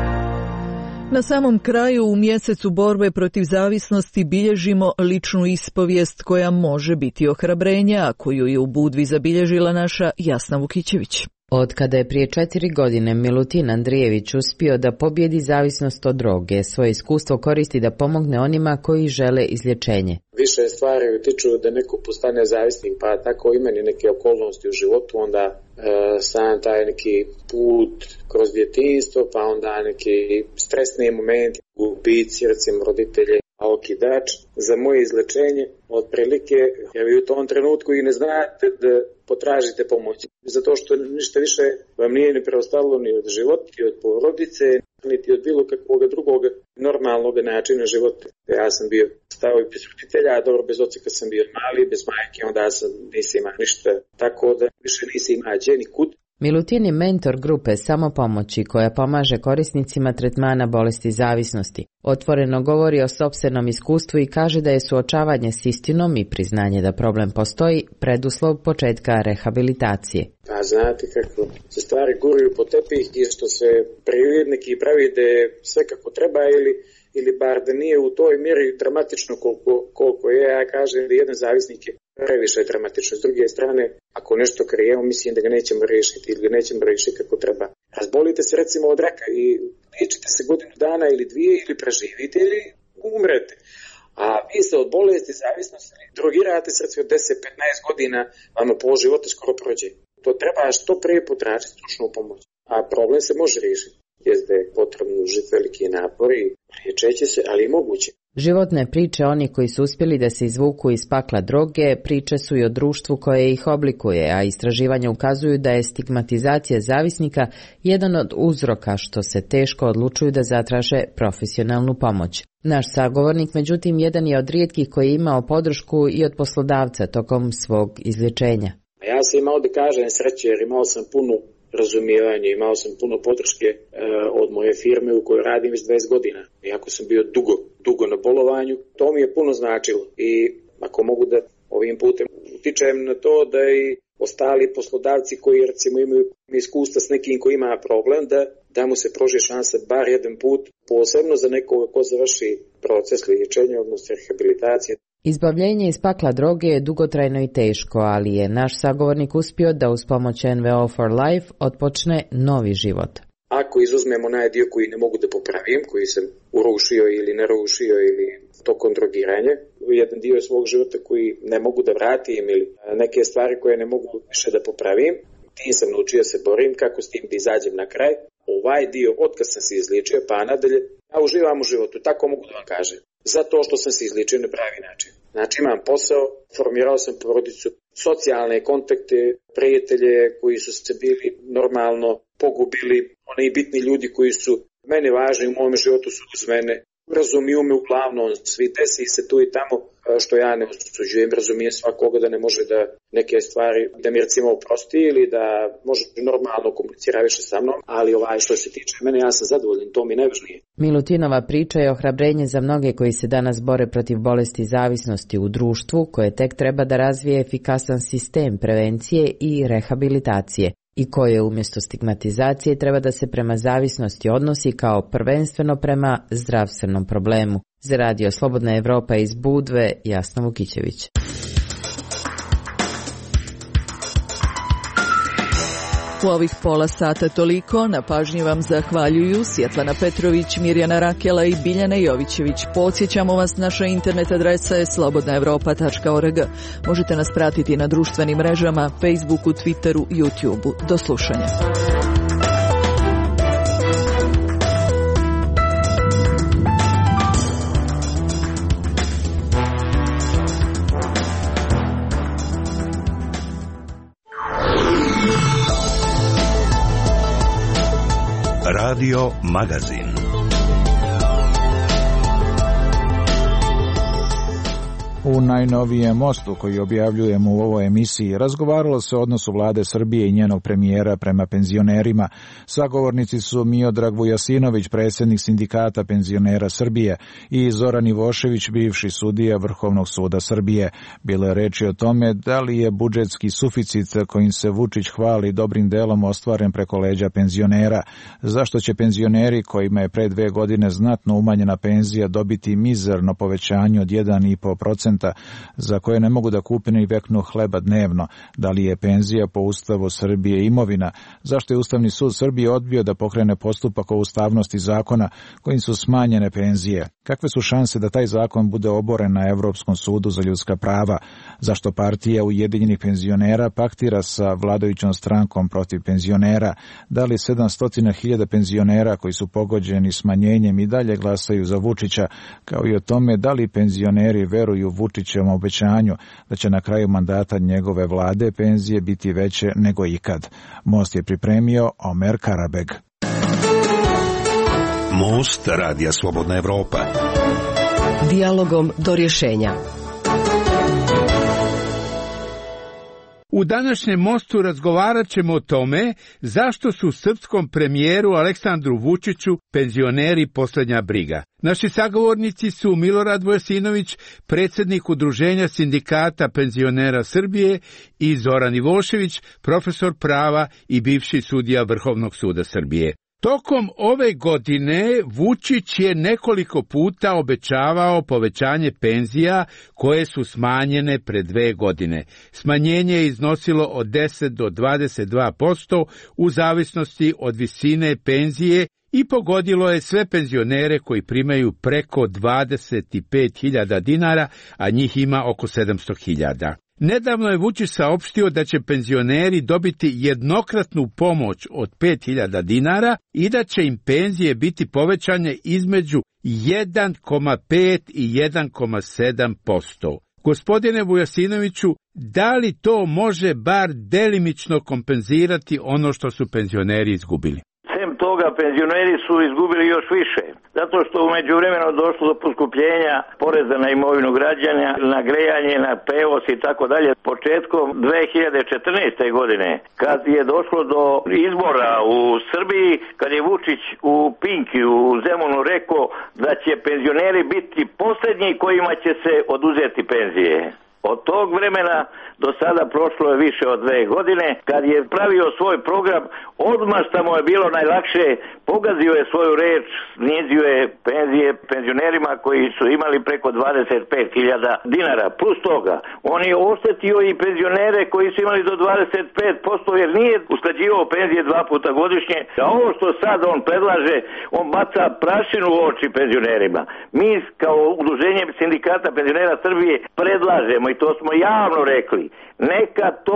Na samom kraju u mjesecu borbe protiv zavisnosti bilježimo ličnu ispovijest koja može biti ohrabrenja, a koju je u Budvi zabilježila naša Jasna Vukićević. Od kada je prije četiri godine Milutin Andrijević uspio da pobjedi zavisnost od droge, svoje iskustvo koristi da pomogne onima koji žele izlječenje. Više stvari utiču da neko postane zavisnik, pa tako i meni neke okolnosti u životu, onda e, sam taj neki put kroz djetinjstvo, pa onda neki stresni momenti, gubici, recimo roditelje, a okidač za moje izlečenje otprilike, jer vi u tom trenutku i ne znate da potražite pomoć. Zato što ništa više vam nije ni preostalo ni od života, ni od porodice, niti od bilo kakvog drugog normalnog načina života. Ja sam bio stao i bez roditelja, a dobro bez oca kad sam bio mali, bez majke, onda sam nisam imao ništa, tako da više nisam imao gdje ni kud. Milutin je mentor grupe Samopomoći koja pomaže korisnicima tretmana bolesti zavisnosti. Otvoreno govori o sopstvenom iskustvu i kaže da je suočavanje s istinom i priznanje da problem postoji preduslov početka rehabilitacije. Pa znate kako se stvari guraju po tepih i što se neki pravi da je sve kako treba ili, ili bar da nije u toj mjeri dramatično koliko, koliko je, ja kažem da jedan zavisnik je previše dramatično. S druge strane, ako nešto krijemo, mislim da ga nećemo riješiti ili ga nećemo riješiti kako treba. Razbolite se recimo od raka i liječite se godinu dana ili dvije ili preživite ili umrete. A vi se od bolesti zavisnosti drogirate se recimo deset do petnaest godina, vama po životu skoro prođe. To treba što prije potražiti stručnu pomoć. A problem se može riješiti. Jest da je potrebno užiti veliki napor i liječeće se, ali i moguće. Životne priče oni koji su uspjeli da se izvuku iz pakla droge, priče su i o društvu koje ih oblikuje, a istraživanja ukazuju da je stigmatizacija zavisnika jedan od uzroka što se teško odlučuju da zatraže profesionalnu pomoć. Naš sagovornik, međutim, jedan je od rijetkih koji je imao podršku i od poslodavca tokom svog izlječenja. Ja sam imao da kažem sreće jer imao sam puno razumijevanje, imao sam puno podrške e, od moje firme u kojoj radim već dvadeset godina. Iako sam bio dugo, dugo na bolovanju, to mi je puno značilo i ako mogu da ovim putem utičem na to da i ostali poslodavci koji recimo imaju iskustva s nekim koji ima problem, da, da mu se pruži šansa bar jedan put, posebno za nekoga ko završi proces liječenja, odnosno rehabilitacije. Izbavljenje iz pakla droge je dugotrajno i teško, ali je naš sagovornik uspio da uz pomoć N V O for Life otpočne novi život. Ako izuzmemo onaj dio koji ne mogu da popravim, koji sam urušio ili narušio ili tokom drogiranja, jedan dio svog života koji ne mogu da vratim ili neke stvari koje ne mogu više da popravim, tim sam naučio se borim kako s tim da izađem na kraj. Ovaj dio, otkad sam se izliječio pa nadalje, ja uživam u životu, tako mogu da vam kažem. Zato što sam se izliječio na pravi način. Znači imam posao, formirao sam porodicu, socijalne kontakte, prijatelje koji su se bili normalno pogubili, oni bitni ljudi koji su meni važni u mom životu su uz mene. razumiju me uglavnom, svi desi se tu i tamo, što ja ne osuđujem, razumijem svakoga da ne može da neke stvari, da mi recimo oprosti ili da može normalno komunicira više sa mnom, ali ovaj što se tiče mene, ja sam zadovoljan, to mi je najvažnije. Milutinova priča je ohrabrenje za mnoge koji se danas bore protiv bolesti zavisnosti u društvu, koje tek treba da razvije efikasan sistem prevencije i rehabilitacije i koje umjesto stigmatizacije treba da se prema zavisnosti odnosi kao prvenstveno prema zdravstvenom problemu. Za Radio Slobodna Evropa iz Budve, Jasna Vukićević. U ovih pola sata toliko, na pažnji vam zahvaljuju Svjetlana Petrović, Mirjana Rakela i Biljana Jovićević. Podsjećamo vas, naša internet adresa je slobodna evropa tačka org. Možete nas pratiti na društvenim mrežama, Facebooku, Twitteru, YouTubeu. Do slušanja. Radio Magazin. U najnovijem mostu koji objavljujemo u ovoj emisiji razgovaralo se o odnosu vlade Srbije i njenog premijera prema penzionerima. Sagovornici su Miodrag Vujasinović, predsjednik Sindikata penzionera Srbije, i Zoran Ivošević, bivši sudija Vrhovnog suda Srbije. Bilo je reči o tome da li je budžetski suficit kojim se Vučić hvali dobrim delom ostvaren preko leđa penzionera. Zašto će penzioneri kojima je pre dve godine znatno umanjena penzija dobiti mizerno povećanje od jedan zarez pet posto za koje ne mogu da kupe ni veknu hleba dnevno? Da li je penzija po Ustavu Srbije imovina? Zašto je Ustavni sud Srbije odbio da pokrene postupak o ustavnosti zakona kojim su smanjene penzije? Kakve su šanse da taj zakon bude oboren na Evropskom sudu za ljudska prava? Zašto partija Ujedinjenih penzionera paktira sa vladajućom strankom protiv penzionera? Da li sedamsto hiljada penzionera koji su pogođeni smanjenjem i dalje glasaju za Vučića, kao i o tome da li penzioneri veruju Vučićevom obećanju da će na kraju mandata njegove vlade penzije biti veće nego ikad? Most je pripremio Omer Karabeg. Most Radija Slobodna Evropa. Dijalogom do rješenja. U današnjem mostu razgovarat ćemo o tome zašto su srpskom premijeru Aleksandru Vučiću penzioneri posljednja briga. Naši sagovornici su Milorad Vujasinović, predsjednik Udruženja Sindikata penzionera Srbije, i Zoran Ivošević, profesor prava i bivši sudija Vrhovnog suda Srbije. Tokom ove godine Vučić je nekoliko puta obećavao povećanje penzija koje su smanjene pre dve godine. Smanjenje je iznosilo od deset do dvadeset dva posto u zavisnosti od visine penzije i pogodilo je sve penzionere koji primaju preko dvadeset pet hiljada dinara, a njih ima oko sedamsto hiljada. Nedavno je Vučić saopštio da će penzioneri dobiti jednokratnu pomoć od pet hiljada dinara i da će im penzije biti povećane između jedan zarez pet i jedan zarez sedam posto. Gospodine Vujasinoviću, da li to može bar delimično kompenzirati ono što su penzioneri izgubili? Sem toga, penzioneri su izgubili još više, zato što u međuvremenu došlo do poskupljenja poreza na imovinu građana, na grejanje, na prevoz i tako dalje. Početkom dve hiljade četrnaeste. godine, kad je došlo do izbora u Srbiji, kad je Vučić u Pinki u Zemunu rekao da će penzioneri biti posljednji kojima će se oduzeti penzije. Od tog vremena do sada prošlo je više od dve godine. Kad je pravio svoj program, odmah što mu je bilo najlakše, pogazio je svoju reč, snizio je penzije penzionerima koji su imali preko dvadeset pet hiljada dinara. Plus toga, on je oštetio i penzionere koji su imali do dvadeset pet posto jer nije usklađivao penzije dva puta godišnje. A ovo što sad on predlaže, on baca prašinu u oči penzionerima. Mi kao Udruženje Sindikata penzionera Srbije predlažemo, i to smo javno rekli, neka to da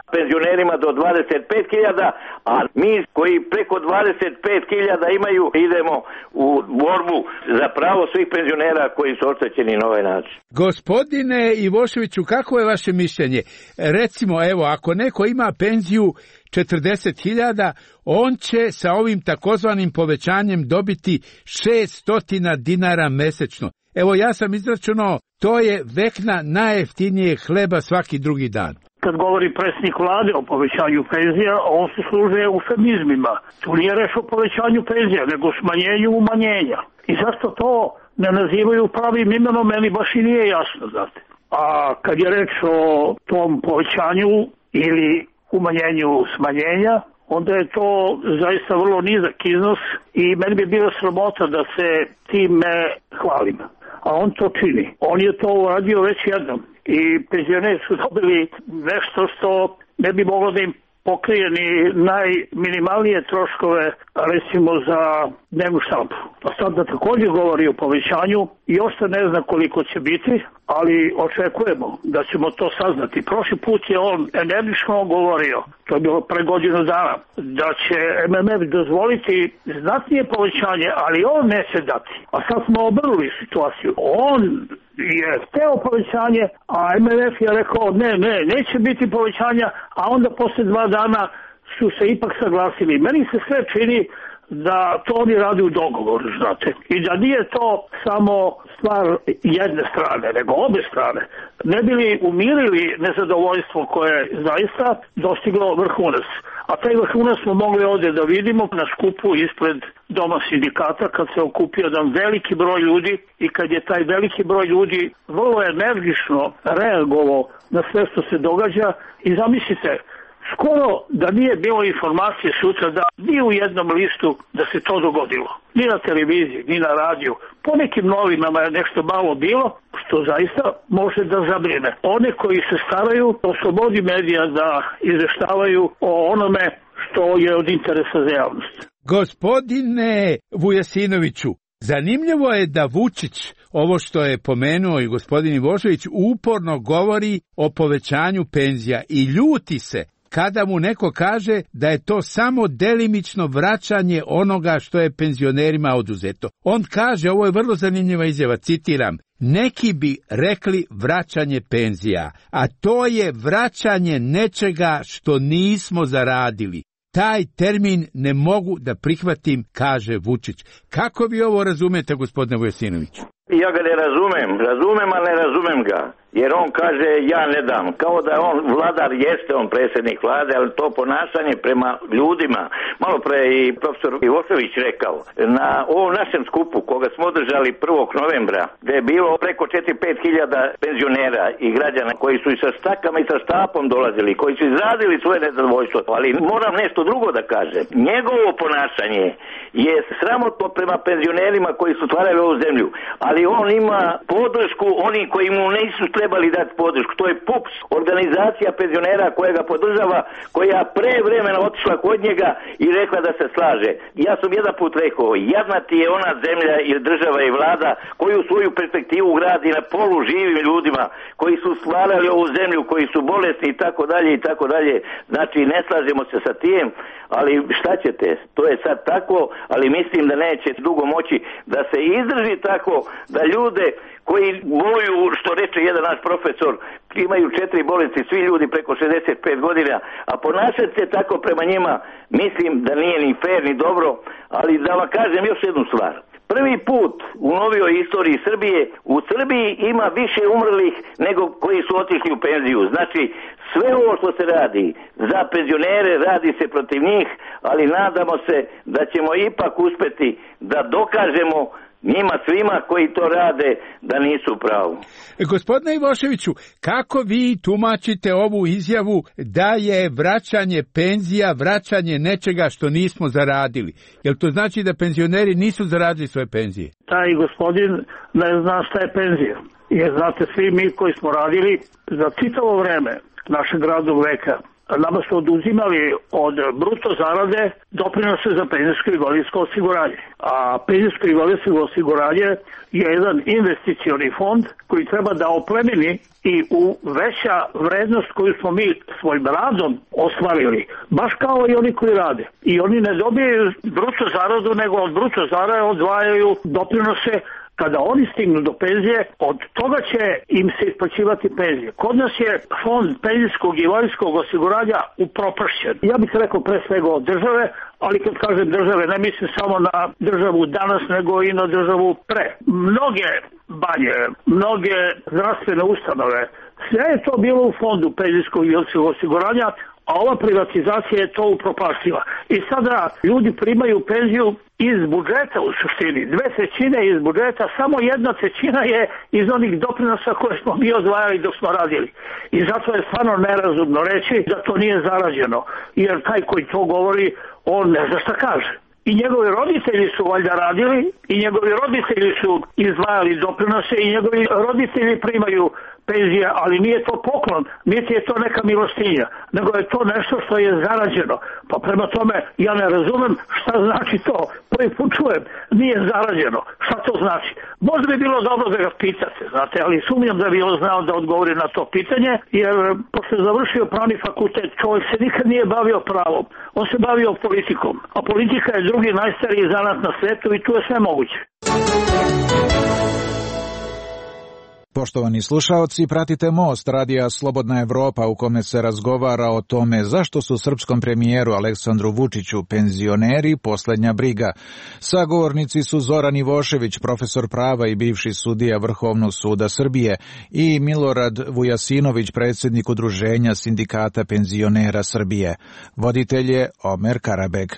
penzionerima do dvadeset pet hiljada, a mi koji preko dvadeset pet hiljada imaju idemo u borbu za pravo svih penzionera koji su oštećeni na ovaj način. Gospodine Ivoševiću, kako je vaše mišljenje? Recimo, evo, ako neko ima penziju četrdeset hiljada, on će sa ovim takozvanim povećanjem dobiti šessto dinara mesečno. Evo, ja sam izračunao, to je vekna najjeftinije hleba svaki drugi dan. Kad govori predsjednik vlade o povećanju penzija, on se služe eufemizmima. Tu nije reč o povećanju penzija, nego smanjenju umanjenja. I zašto to ne nazivaju pravim imenom, meni baš i nije jasno, znate. A kad je reč o tom povećanju ili umanjenju smanjenja, onda je to zaista vrlo nizak iznos i meni bi bilo sramota da se time hvalim. A on to čini. On je to uradio već jednom. I penzioneri su dobili nešto što ne bi moglo da im pokrije ni najminimalnije troškove, recimo za dnevnu štampu. A sad da također govori o povećanju i još se ne zna koliko će biti, ali očekujemo da ćemo to saznati. Prošli put je on energično govorio, to je bilo pre godinu dana, da će em em ef dozvoliti znatnije povećanje, ali on neće dati. A sad smo obrnuli situaciju. On je hteo povećanje, a em em ef je rekao ne, ne, neće biti povećanja, a onda posle dva dana su se ipak saglasili. Meni se sve čini da to oni radi u dogovoru, znate. I da nije to samo stvar jedne strane, nego obe strane. Ne bi li umirili nezadovoljstvo koje je zaista dostiglo vrhunac. A taj vrhunac smo mogli ovdje da vidimo na skupu ispred Doma sindikata kad se okupio jedan veliki broj ljudi i kad je taj veliki broj ljudi vrlo energično reagovao na sve što se događa i zamislite, skoro da nije bilo informacije sutra da ni u jednom listu da se to dogodilo. Ni na televiziji, ni na radiju. Po nekim novinama je nešto malo bilo, što zaista može da zabrine. One koji se staraju o slobodi medija da izveštavaju o onome što je od interesa za javnost. Gospodine Vujasinoviću, zanimljivo je da Vučić, ovo što je pomenuo i gospodin Ivošević, uporno govori o povećanju penzija i ljuti se kada mu neko kaže da je to samo delimično vraćanje onoga što je penzionerima oduzeto. On kaže, ovo je vrlo zanimljiva izjava, citiram, neki bi rekli vraćanje penzija, a to je vraćanje nečega što nismo zaradili. Taj termin ne mogu da prihvatim, kaže Vučić. Kako vi ovo razumete, gospodine Vujasinoviću? Ja ga ne razumem, razumem, ali ne razumem ga. Jer on kaže ja ne dam. Kao da on vladar, jeste on predsjednik vlade, ali to ponašanje prema ljudima. Malo pre i profesor Ivošević rekao, na ovom našem skupu koga smo održali prvog novembra, gde je bilo preko četiri do pet hiljada penzionera i građana koji su i sa stakama i sa štapom dolazili, koji su izrazili svoje nezadovoljstvo. Ali moram nešto drugo da kažem. Njegovo ponašanje je sramotno prema penzionerima koji su stvarali ovu zemlju, ali on ima podršku oni koji mu nisu trebali dati podršku. To je P U P S, organizacija penzionera koja ga podržava, koja pre vremena otišla kod njega i rekla da se slaže. Ja sam jedan put rekao, jadna ti je ona zemlja ili država i vlada koju svoju perspektivu gradi na polu živim ljudima koji su stvarali ovu zemlju, koji su bolesni i tako dalje i tako dalje. Znači ne slažemo se sa tim, ali šta ćete? To je sad tako, ali mislim da neće dugo moći da se izdrži tako da ljude koji boluju, što reče jedan naš profesor, imaju četiri bolesti, svi ljudi preko šezdeset pet godina, a ponašati se tako prema njima, mislim da nije ni fair ni dobro, ali da vam kažem još jednu stvar. Prvi put u novijoj istoriji Srbije, u Srbiji ima više umrlih nego koji su otišli u penziju. Znači, sve ovo što se radi za penzionere, radi se protiv njih, ali nadamo se da ćemo ipak uspeti da dokažemo njima svima koji to rade da nisu u pravu. Gospodine Ivoševiću, kako vi tumačite ovu izjavu da je vraćanje penzija, vraćanje nečega što nismo zaradili? Jel to znači da penzioneri nisu zaradili svoje penzije? Taj gospodin ne zna šta je penzija. Jer znate, svi mi koji smo radili za čitavo vreme našeg radnog veka, nama su oduzimali od bruto zarade doprinose za penzijsko i invalidsko osiguranje. A penzijsko i invalidsko osiguranje je jedan investicioni fond koji treba da oplemeni i u veća vrednost koju smo mi svojim radom ostvarili, baš kao i oni koji rade. I oni ne dobijaju bruto zaradu, nego od bruto zarade odvajaju doprinose. Kada oni stignu do penzije, od toga će im se isplaćivati penzije. Kod nas je fond penzijskog i invalidskog osiguranja upropašćen. Ja bih rekao pre svega od države, ali kad kažem države ne mislim samo na državu danas, nego i na državu pre. Mnoge banje, mnoge zdravstvene ustanove, sve je to bilo u fondu penzijskog i invalidskog osiguranja, a ova privatizacija je to upropastila. I sada ljudi primaju penziju iz budžeta u suštini. Dve trećine iz budžeta, samo jedna trećina je iz onih doprinosa koje smo mi odvajali dok smo radili. I zato je stvarno nerazumno reći da to nije zarađeno. Jer taj koji to govori, on ne zna šta kaže. I njegovi roditelji su valjda radili, i njegovi roditelji su izdvajali doprinose, i njegovi roditelji primaju penzije, ali nije to poklon, niti je to neka milostinja, nego je to nešto što je zarađeno. Pa prema tome, ja ne razumem šta znači to. Prvi put čujem, nije zarađeno. Šta to znači? Možda bi bilo dobro da ga pitate, znate, ali sumnjam da bi on znao da odgovori na to pitanje, jer pošto je završio pravni fakultet, čovjek se nikad nije bavio pravom. On se bavio politikom, a politika je drugi najstariji zanat na svetu i tu je sve moguće. Poštovani slušaoci, pratite Most radija Slobodna Evropa u kome se razgovara o tome zašto su srpskom premijeru Aleksandru Vučiću penzioneri poslednja briga. Sagovornici su Zoran Ivošević, profesor prava i bivši sudija Vrhovnog suda Srbije, i Milorad Vujasinović, predsjednik Udruženja sindikata penzionera Srbije. Voditelj je Omer Karabeg.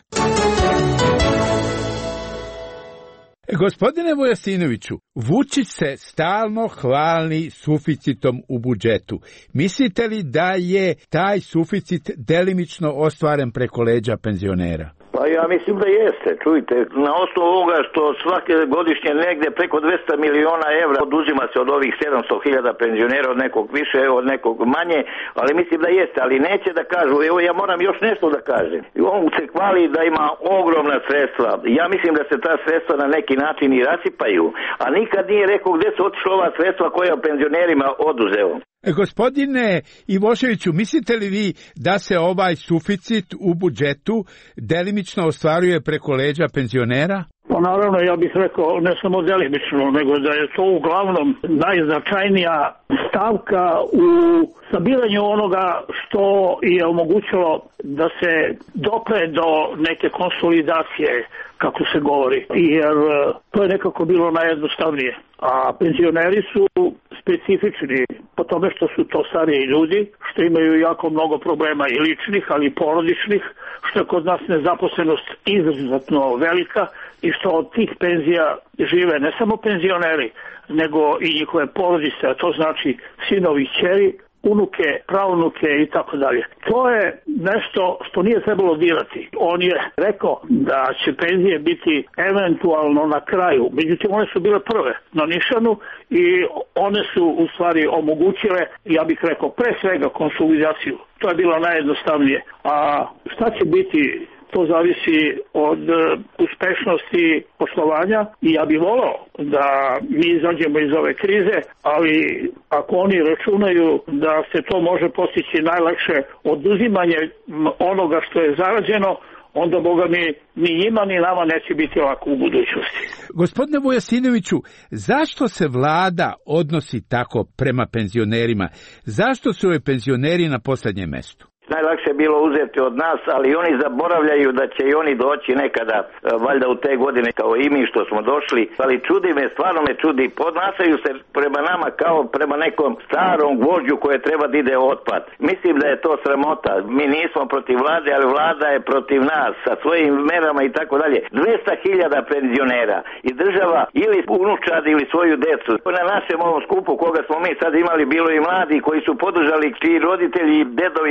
Gospodine Vujasinoviću, Vučić se stalno hvali suficitom u budžetu. Mislite li da je taj suficit delimično ostvaren preko leđa penzionera? Pa ja mislim da jeste, čujte, na osnovu ovoga što svake godišnje negde preko dvesta miliona evra oduzima se od ovih sedamsto hiljada penzionera, od nekog više, od nekog manje, ali mislim da jeste, ali neće da kažu, evo ja moram još nešto da kažem. On se hvali da ima ogromna sredstva, ja mislim da se ta sredstva na neki način i rasipaju, a nikad nije rekao gde su otišla ova sredstva koja penzionerima oduzeo. Gospodine Ivoševiću, mislite li vi da se ovaj suficit u budžetu delimično ostvaruje preko leđa penzionera? Pa naravno, ja bih rekao ne samo delimično, nego da je to uglavnom najznačajnija stavka u sabiranju onoga što je omogućilo da se dopre do neke konsolidacije, kako se govori, jer to je nekako bilo najjednostavnije. A penzioneri su specifični po tome što su to stariji ljudi, što imaju jako mnogo problema i ličnih, ali i porodičnih, što je kod nas nezaposlenost izuzetno velika i što od tih penzija žive ne samo penzioneri, nego i njihove porodice, a to znači sinovi, kćeri, unuke, pravunuke i tako dalje. To je nešto što nije trebalo dirati. On je rekao da će penzije biti eventualno na kraju. Međutim, one su bile prve na nišanu i one su u stvari omogućile, ja bih rekao, pre svega konsolidaciju. To je bilo najjednostavnije. A šta će biti, to zavisi od uspešnosti poslovanja i ja bih volao da mi izađemo iz ove krize, ali ako oni računaju da se to može postići najlakše oduzimanje onoga što je zarađeno, onda Boga mi ni njima ni nama neće biti lako u budućnosti. Gospodine Vujasinoviću, zašto se vlada odnosi tako prema penzionerima? Zašto su joj penzioneri na poslednjem mestu? Najlakše je bilo uzeti od nas, ali oni zaboravljaju da će i oni doći nekada, valjda u te godine kao i mi što smo došli, ali čudi me, stvarno me čudi, podnašaju se prema nama kao prema nekom starom gvožđu koje treba da ide otpad. Mislim da je to sramota, mi nismo protiv vlade, ali vlada je protiv nas sa svojim merama i tako dalje. dvesta hiljada penzionera i država ili unučadi ili svoju decu. Na našem ovom skupu koga smo mi sad imali, bilo i mladi koji su podržali, čiji roditelji, dedovi, bake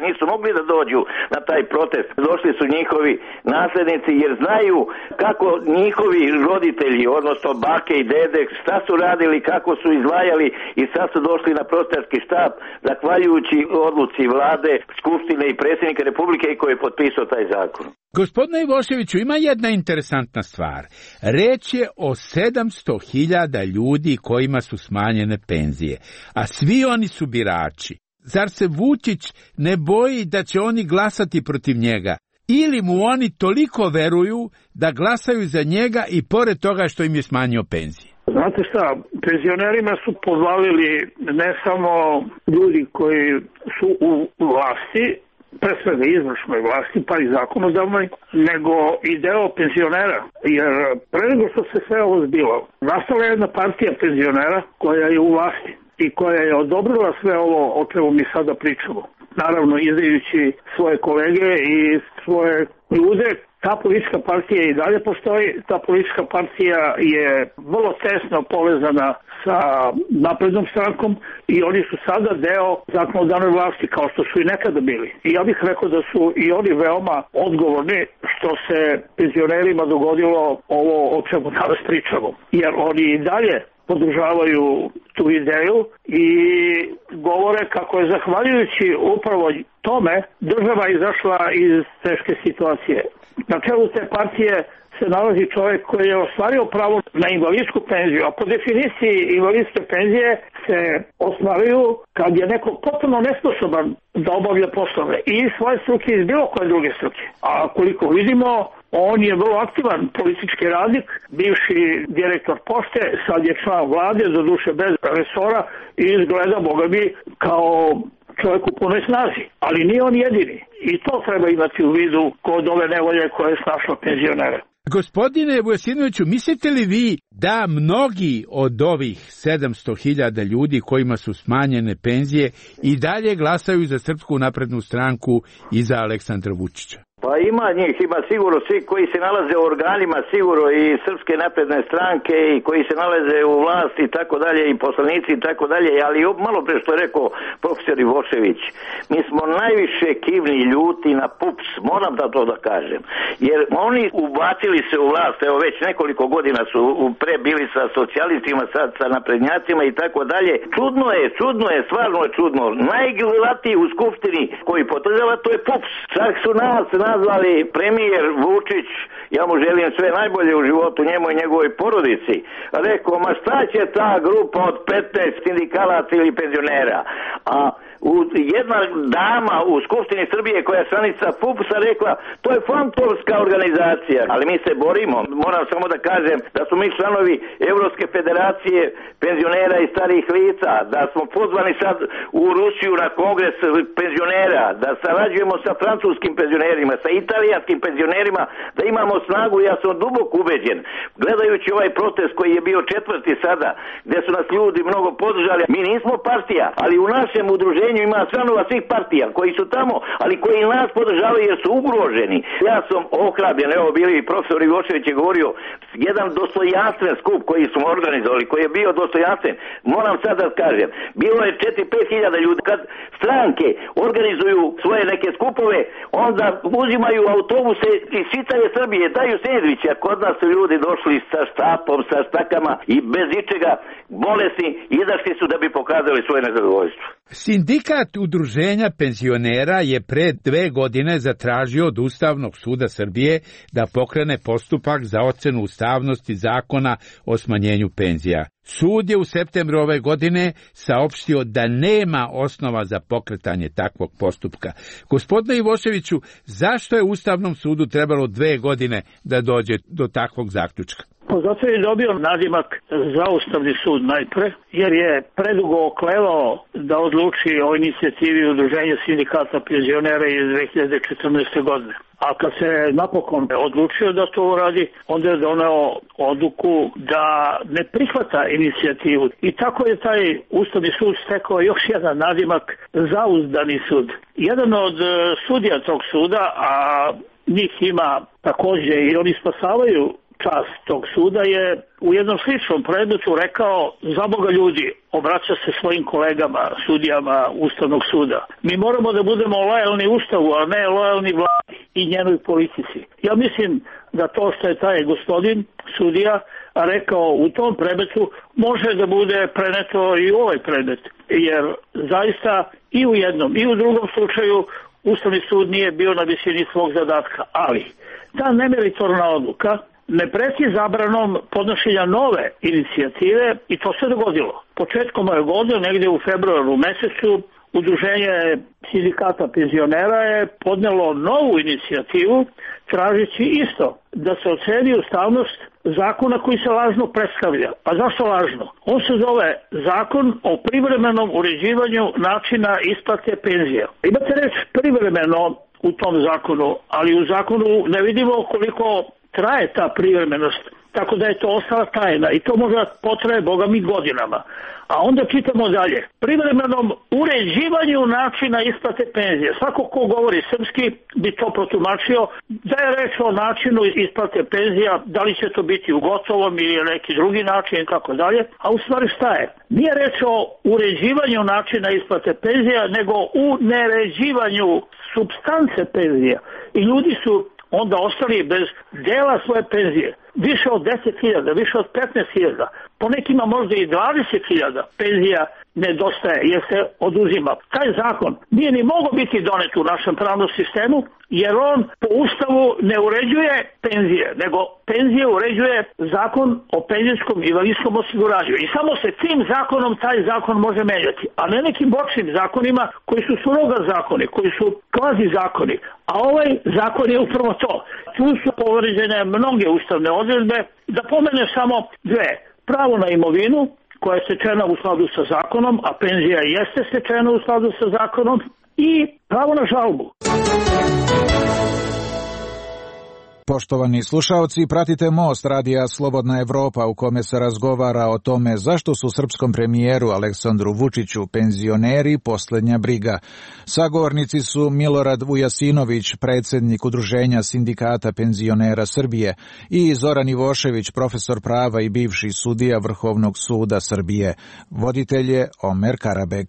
nisu mogli da dođu na taj protest. Došli su njihovi naslednici jer znaju kako njihovi roditelji, odnosno bake i dede, šta su radili, kako su izdvajali i sad su došli na prosjački štab zahvaljujući odluci vlade, skupštine i predsjednika Republike i koji je potpisao taj zakon. Gospodine Ivoševiću, ima jedna interesantna stvar. Reč je o sedamsto hiljada ljudi kojima su smanjene penzije, a svi oni su birači. Zar se Vučić ne boji da će oni glasati protiv njega? Ili mu oni toliko veruju da glasaju za njega i pored toga što im je smanjio penzije? Znate šta, penzionerima su podvalili ne samo ljudi koji su u vlasti, pre svega izvršnoj vlasti, pa i zakonodavnoj, nego i deo penzionera. Jer pre nego što se sve ovo zbilo, nastala je jedna partija penzionera koja je u vlasti i koja je odobrila sve ovo o čemu mi sada pričamo. Naravno, izdajući svoje kolege i svoje ljude. Ta politička partija i dalje postoji, ta politička partija je vrlo tesno povezana sa naprednom strankom i oni su sada deo zakonodavne vlasti kao što su i nekada bili. I ja bih rekao da su i oni veoma odgovorni što se penzionerima dogodilo ovo o čemu danas pričamo. Jer oni i dalje podržavaju tu ideju i govore kako je zahvaljujući upravo tome država izašla iz teške situacije. Na čelu te partije se nalazi čovjek koji je ostvario pravo na invalidsku penziju, a po definiciji invalidske penzije se ostvaruju kad je neko potpuno nesposoban da obavlja poslove i svoje struke iz bilo koje druge struke. A koliko vidimo, on je vrlo aktivan politički radnik, bivši direktor pošte, sad je član vlade, doduše bez resora i izgleda, boga mi, kao čovjek u punoj snazi. Ali nije on jedini. I to treba imati u vidu kod ove nevolje koje je snašla penzionere. Gospodine Vujasinoviću, mislite li vi da mnogi od ovih sedamsto hiljada ljudi kojima su smanjene penzije i dalje glasaju za Srpsku naprednu stranku i za Aleksandra Vučića? Pa ima njih, ima sigurno svi koji se nalaze u organima, sigurno i Srpske napredne stranke i koji se nalaze u vlasti i tako dalje i poslanici i tako dalje, ali malo pre što je rekao profesor Ivošević, mi smo najviše kivni ljuti na P U P S, moram da to da kažem, jer oni ubacili se u vlast, evo već nekoliko godina su pre bili sa socijalistima, sad sa naprednjacima i tako dalje. Čudno je, čudno je, stvarno je čudno. Najgledatiji u skupštini koji podržava to je P U P S. Čak su nas nazvali premijer Vučić, ja mu želim sve najbolje u životu, njemu i njegovoj porodici. Rekao, ma šta će ta grupa od petnaest sindikalaca ili penzionera? A u, jedna dama u Skupštini Srbije koja je članica P U P S-a rekla, to je fantomska organizacija, ali mi se borimo. Moram samo da kažem da smo mi članovi Evropske federacije penzionera i starih lica, da smo pozvani sad u Rusiju na kongres penzionera, da sarađujemo sa francuskim penzionerima, sa italijanskim penzionerima, da imamo snagu. Ja sam duboko ubeđen, gledajući ovaj protest koji je bio četvrti sada, gde su nas ljudi mnogo podržali. Mi nismo partija, ali u našem udruženju ima članova svih partija koji su tamo, ali koji nas podržavaju jer su ugroženi. Ja sam ohrabljen, evo bili i profesor Ivošević je govorio, jedan dostojanstven skup koji smo organizovali, koji je bio dostojanstven. Moram sad da kažem, bilo je četiri do pet hiljada ljudi. Kad stranke organizuju svoje neke skupove, onda uzimaju autobuse iz čitave Srbije, daju sendviče, a kod nas su ljudi došli sa štapom, sa stakama i bez ičega, bolesni, izašli su da bi pokazali svoje nezadovoljstvo. Sindikat udruženja penzionera je pre dve godine zatražio od Ustavnog suda Srbije da pokrene postupak za ocenu ustavnosti zakona o smanjenju penzija. Sud je u septembru ove godine saopštio da nema osnova za pokretanje takvog postupka. Gospodine Ivoševiću, zašto je Ustavnom sudu trebalo dve godine da dođe do takvog zaključka? Pa zato je dobio nadimak za Ustavni sud najpre, jer je predugo oklevao da odluči o inicijativi udruženja sindikata penzionera iz dve hiljade četrnaeste. godine. A kad se napokon odlučio da to uradi, onda je doneo odluku da ne prihvata inicijativu. I tako je taj Ustavni sud stekao još jedan nadimak Zauzdani sud. Jedan od sudija tog suda, a njih ima takođe i oni spasavaju čast tog suda je u jednom sličnom predmetu rekao, za Boga ljudi, obraća se svojim kolegama, sudijama Ustavnog suda. Mi moramo da budemo lojalni Ustavu, a ne lojalni vladi i njenoj politici. Ja mislim da to što je taj gospodin sudija rekao u tom predmetu može da bude preneto i u ovaj predmet, jer zaista i u jednom i u drugom slučaju Ustavni sud nije bio na visini svog zadatka, ali ta nemeritorna odluka ne preti zabranom podnošenja nove inicijative i to se dogodilo. Početkom ove godine, negdje u februaru mesecu, Udruženje sindikata penzionera je podnelo novu inicijativu tražeći isto da se oceni ustavnost zakona koji se lažno predstavlja. A zašto lažno? On se zove Zakon o privremenom uređivanju načina isplate penzija. Imate reč privremeno u tom zakonu, ali u zakonu ne vidimo koliko traje ta privremenost, tako da je to ostala tajna i to možda potraje, Boga mi, godinama. A onda čitamo dalje. Privremenom uređivanju načina isplate penzije. Svako ko govori srpski bi to protumačio da je reč o načinu isplate penzija, da li će to biti u gotovom ili neki drugi način i tako dalje. A u stvari šta je? Nije reč o uređivanju načina isplate penzija, nego u neređivanju supstance penzija. I ljudi su onda ostali bez dela svoje penzije. Više od deset hiljada, više od petnaest hiljada, po nekima možda i dvadeset hiljada penzija nedostaje jer se oduzima. Taj zakon nije ni mogao biti donet u našem pravnom sistemu jer on po Ustavu ne uređuje penzije, nego penzije uređuje Zakon o penzijskom i invalidskom osiguranju. I samo se tim zakonom taj zakon može menjati, a ne nekim bočnim zakonima koji su suroga zakoni, koji su kvazi zakoni. A ovaj zakon je upravo to. Tu su povređene mnoge ustavne odredbe, da pomene samo dve. Pravo na imovinu, koja je stečena u skladu sa zakonom, a penzija jeste stečena u skladu sa zakonom, i pravo na žalbu. Poštovani slušalci, pratite Most radija Slobodna Evropa u kome se razgovara o tome zašto su srpskom premijeru Aleksandru Vučiću penzioneri posljednja briga. Sagovornici su Milorad Vujasinović, predsjednik Udruženja sindikata penzionera Srbije, i Zoran Ivošević, profesor prava i bivši sudija Vrhovnog suda Srbije. Voditelj je Omer Karabeg.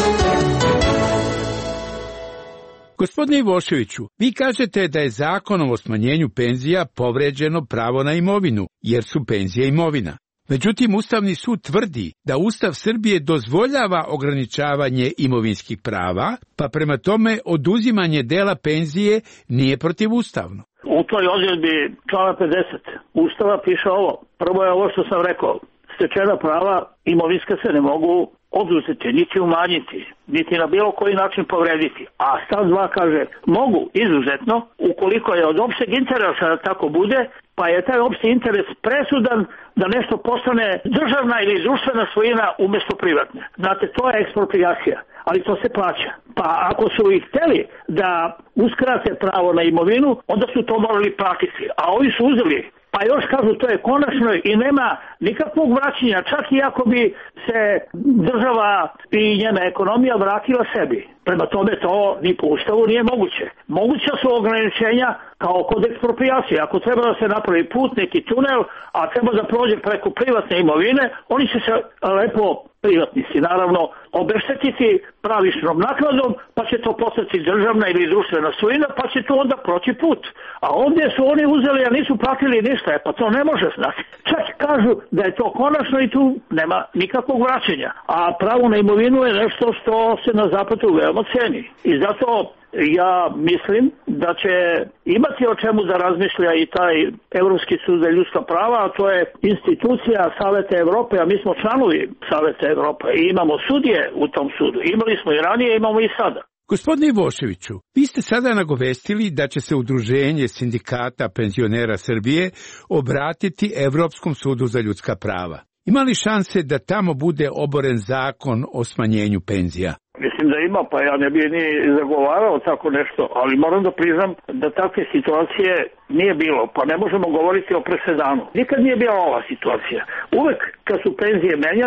Gospodine Ivoševiću, vi kažete da je zakonom o smanjenju penzija povređeno pravo na imovinu, jer su penzije imovina. Međutim, Ustavni sud tvrdi da Ustav Srbije dozvoljava ograničavanje imovinskih prava, pa prema tome oduzimanje dela penzije nije protivustavno. U toj odredbi člana pedeset Ustava piše ovo. Prvo je ovo što sam rekao. Stečena prava imovinska se ne mogu oduzeti, niti umanjiti, niti na bilo koji način povrediti. A stav dva kaže, mogu izuzetno, ukoliko je od opšteg interesa da tako bude, pa je taj opšti interes presudan da nešto postane državna ili društvena svojina umjesto privatne. Znate, to je eksproprijacija, ali to se plaća. Pa ako su ih hteli da uskrate pravo na imovinu, onda su to morali platiti. A ovi su uzeli, pa još kažu to je konačno i nema nikakvog vraćanja, čak i ako bi se država i njena ekonomija vratila sebi. Prema tome to ni po Ustavu nije moguće. Moguća su ograničenja kao kod eksproprijacije. Ako treba da se napravi put, neki tunel, a treba da prođe preko privatne imovine, oni će se lepo privatnici naravno obeštetiti pravičnom naknadom, pa će to postati državna ili društvena svojina, pa će to onda proći put. A ovdje su oni uzeli, a nisu platili ništa, e, pa to ne može znati. Čak kažu da je to konačno i tu nema nikakvog vraćanja. A pravo na imovinu je nešto što se na zapadu veoma ceni. I zato ja mislim da će imati o čemu da razmišlja i taj Evropski sud za ljudska prava, a to je institucija Saveta Evrope, a mi smo članovi Saveta Evrope i imamo sudije u tom sudu. Imali smo i ranije, imamo i sada. Gospodine Ivoševiću, vi ste sada nagovestili da će se Udruženje sindikata penzionera Srbije obratiti Evropskom sudu za ljudska prava. Ima li šanse da tamo bude oboren zakon o smanjenju penzija? Mislim da ima, pa ja ne bi ni zagovarao tako nešto, ali moram da priznam da takve situacije nije bilo, pa ne možemo govoriti o presedanu. Nikad nije bila ova situacija. Uvek kad su penzije menjane,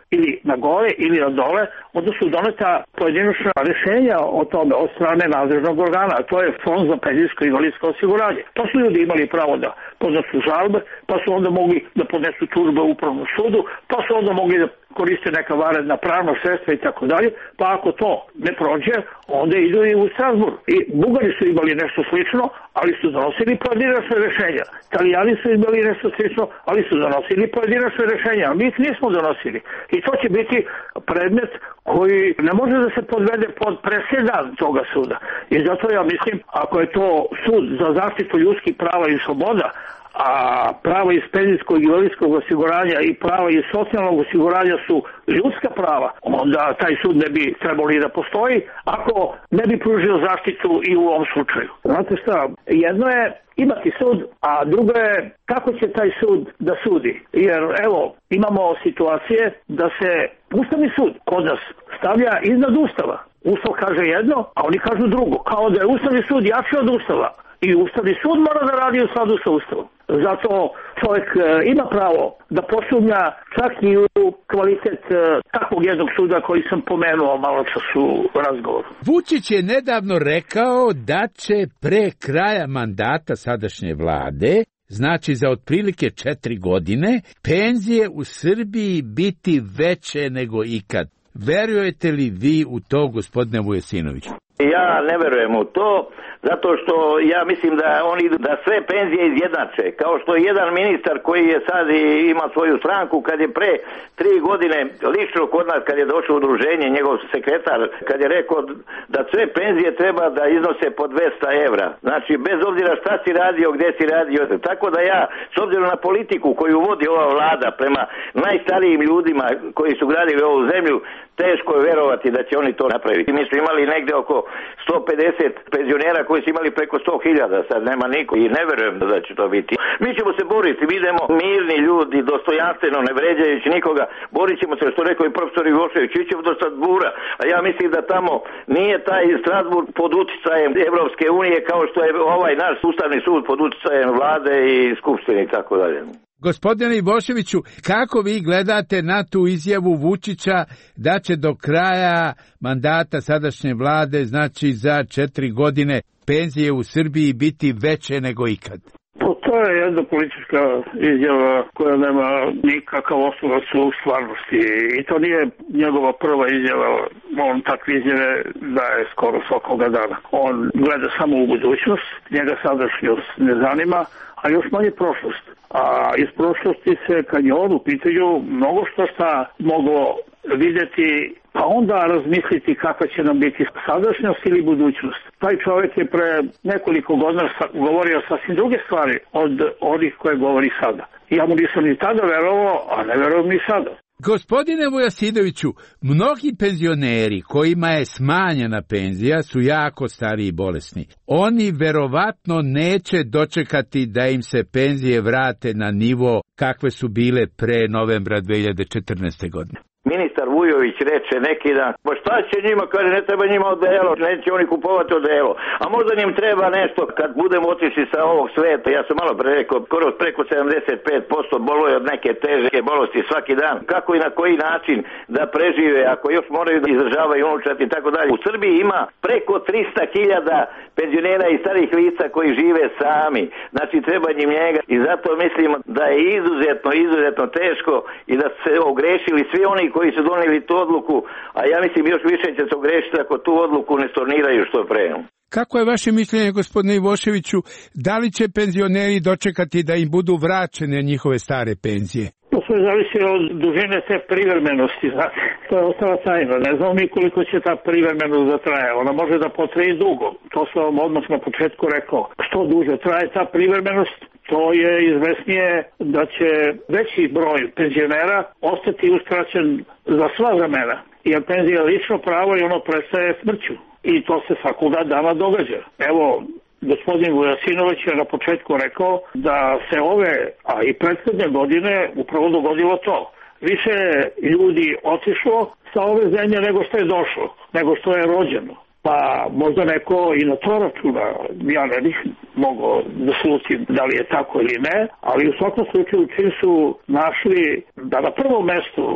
ili na gore ili na dole, onda su doneta pojedinačna rešenja o tome od strane nadležnog organa, a to je Fond za penzijsko i invalidsko osiguranje. Pa su ljudi imali pravo da podnesu žalbe, pa su onda mogli da podnesu tužbe u upravnom sudu, pa su onda mogli da koriste neka vanredna pravna sredstva i tako dalje, pa ako to ne prođe, onda idu i u Strasburg. I Bugari su imali nešto slično, ali su donosili pojedinačne rešenja. Italijani su imali nešto slično, ali su donosili pojedinačne rešenja, a mi ih nismo donosili. I to će biti predmet koji ne može da se podvede pod presedan toga suda. I zato ja mislim, ako je to sud za zaštitu ljudskih prava i sloboda, a prava iz penzijskog i invalidskog osiguranja i prava iz socijalnog osiguranja su ljudska prava, onda taj sud ne bi trebalo i da postoji ako ne bi pružio zaštitu i u ovom slučaju. Znate šta, jedno je imati sud, a drugo je kako će taj sud da sudi. Jer evo, imamo situacije da se Ustavni sud kod nas stavlja iznad Ustava. Ustav kaže jedno, a oni kažu drugo. Kao da je Ustavni sud jači od Ustava. I Ustavni sud mora da radi u skladu sa Ustavom. Zato čovjek ima pravo da posumnja čak i u kvalitet takvog jednog suda koji sam pomenuo malo čas u razgovoru. Vučić je nedavno rekao da će pre kraja mandata sadašnje vlade, znači za otprilike četiri godine, penzije u Srbiji biti veće nego ikad. Verujete li vi u to, gospodine Vujasinoviću? Ja ne verujem u to, zato što ja mislim da oni da sve penzije izjednače. Kao što je jedan ministar koji je sad i ima svoju stranku, kad je pre tri godine lično kod nas, kad je došlo udruženje, njegov sekretar, kad je rekao da sve penzije treba da iznose po dvesta evra. Znači, bez obzira šta si radio, gde si radio. Tako da ja, s obzirom na politiku koju vodi ova vlada prema najstarijim ljudima koji su gradili ovu zemlju, teško je verovati da će oni to napraviti. Mi smo imali negde oko sto pedeset penzionera koji su imali preko sto hiljada, sad nema niko i ne verujem da će to biti. Mi ćemo se boriti, mi idemo mirni ljudi, dostojanstveno, ne vređajući nikoga, borit ćemo se, što rekao i profesor Ivošević, ićemo do Strasbura, a ja mislim da tamo nije taj Strasburg pod uticajem Evropske unije kao što je ovaj naš ustavni sud pod uticajem vlade i skupštine i tako dalje. Gospodine Ivoševiću, kako vi gledate na tu izjavu Vučića da će do kraja mandata sadašnje vlade, znači za četiri godine, penzije u Srbiji biti veće nego ikad? To je jedna politička izjava koja nema nikakav osnovac u stvarnosti i to nije njegova prva izjava, on takve izjave daje skoro svakoga dana. On gleda samo u budućnost, njega sadašnjost ne zanima, a još manje prošlost. A iz prošlosti se, kad je on u pitanju, mnogo što šta moglo vidjeti, pa onda razmisliti kakva će nam biti sadašnjost ili budućnost. Taj čovjek je pre nekoliko godina govorio sasvim druge stvari od onih koje govori sada. Ja mu nisam ni tada verovao, a ne verujem ni sada. Gospodine Vujasinoviću, mnogi penzioneri kojima je smanjena penzija su jako stari i bolesni. Oni verovatno neće dočekati da im se penzije vrate na nivo kakve su bile pre novembra dve hiljade četrnaeste. godine. Ministar Vujović reče neki dan, pa šta će njima, kaže, ne treba njima odelo, neće oni kupovati odelo, a možda njim treba nešto kad budemo otišli sa ovog sveta. Ja sam malo pre rekao, skoro preko sedamdeset pet posto boluje od neke teže bolesti svaki dan. Kako i na koji način da prežive, ako još moraju da izdržavaju unučati i tako dalje. U Srbiji ima preko trista hiljada penzionera i starih lica koji žive sami, znači treba njim njega i zato mislim da je izuzetno, izuzetno teško i da se ogrešili svi oni koji su donijeli tu odluku, a ja mislim još više će se ogrešiti ako tu odluku ne storniraju što pre. Kako je vaše mišljenje, gospodine Ivoševiću, da li će penzioneri dočekati da im budu vraćene njihove stare penzije? To sve zavisi od dužine te privremenosti, znate. To je ostala tajna. Ne znamo mi koliko će ta privremenost da traje. Ona može da potraje dugo. To sam vam odmah na početku rekao. Što duže traje ta privremenost, to je izvesnije da će veći broj penzionera ostati uskraćen za sva vremena. Jer penzija je lično pravo i ono prestaje smrću. I to se svakoga dana događa. Evo, gospodin Vujasinović je na početku rekao da se ove, a i prethodne godine upravo dogodilo to. Više ljudi otišlo sa ove zemlje nego što je došlo, nego što je rođeno. Pa možda neko i na to računa, ja ne bih mogao da slutim da li je tako ili ne, ali u svakom slučaju čim su našli da na prvom mestu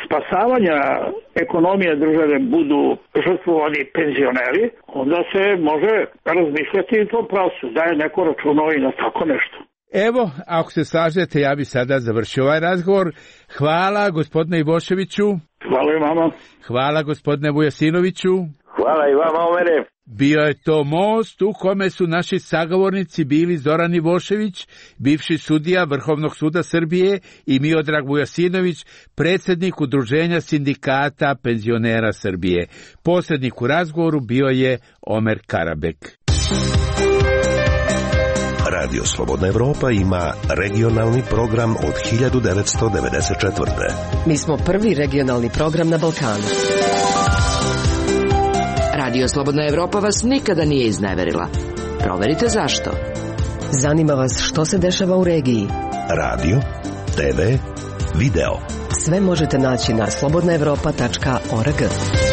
spasavanja ekonomije države budu žrtvovani penzioneri, onda se može razmišljati i to pravcu, da je neko računao i na tako nešto. Evo, ako se slažete, ja bi sada završio ovaj razgovor. Hvala gospodine Ivoševiću. Hvala i vama. Hvala gospodine Vujasinoviću. Hvala i vama o mene. Bio je to most u kome su naši sagovornici bili Zoran Ivošević, bivši sudija Vrhovnog suda Srbije, i Miodrag Vujasinović, predsjednik Udruženja sindikata penzionera Srbije. Posrednik u razgovoru bio je Omer Karabek. Radio Slobodna Evropa ima regionalni program od hiljadu devetsto devedeset četvrte. Mi smo prvi regionalni program na Balkanu. Radio Slobodna Evropa vas nikada nije izneverila. Proverite zašto. Zanima vas što se dešava u regiji. Radio, te ve, video. Sve možete naći na slobodna evropa tačka org.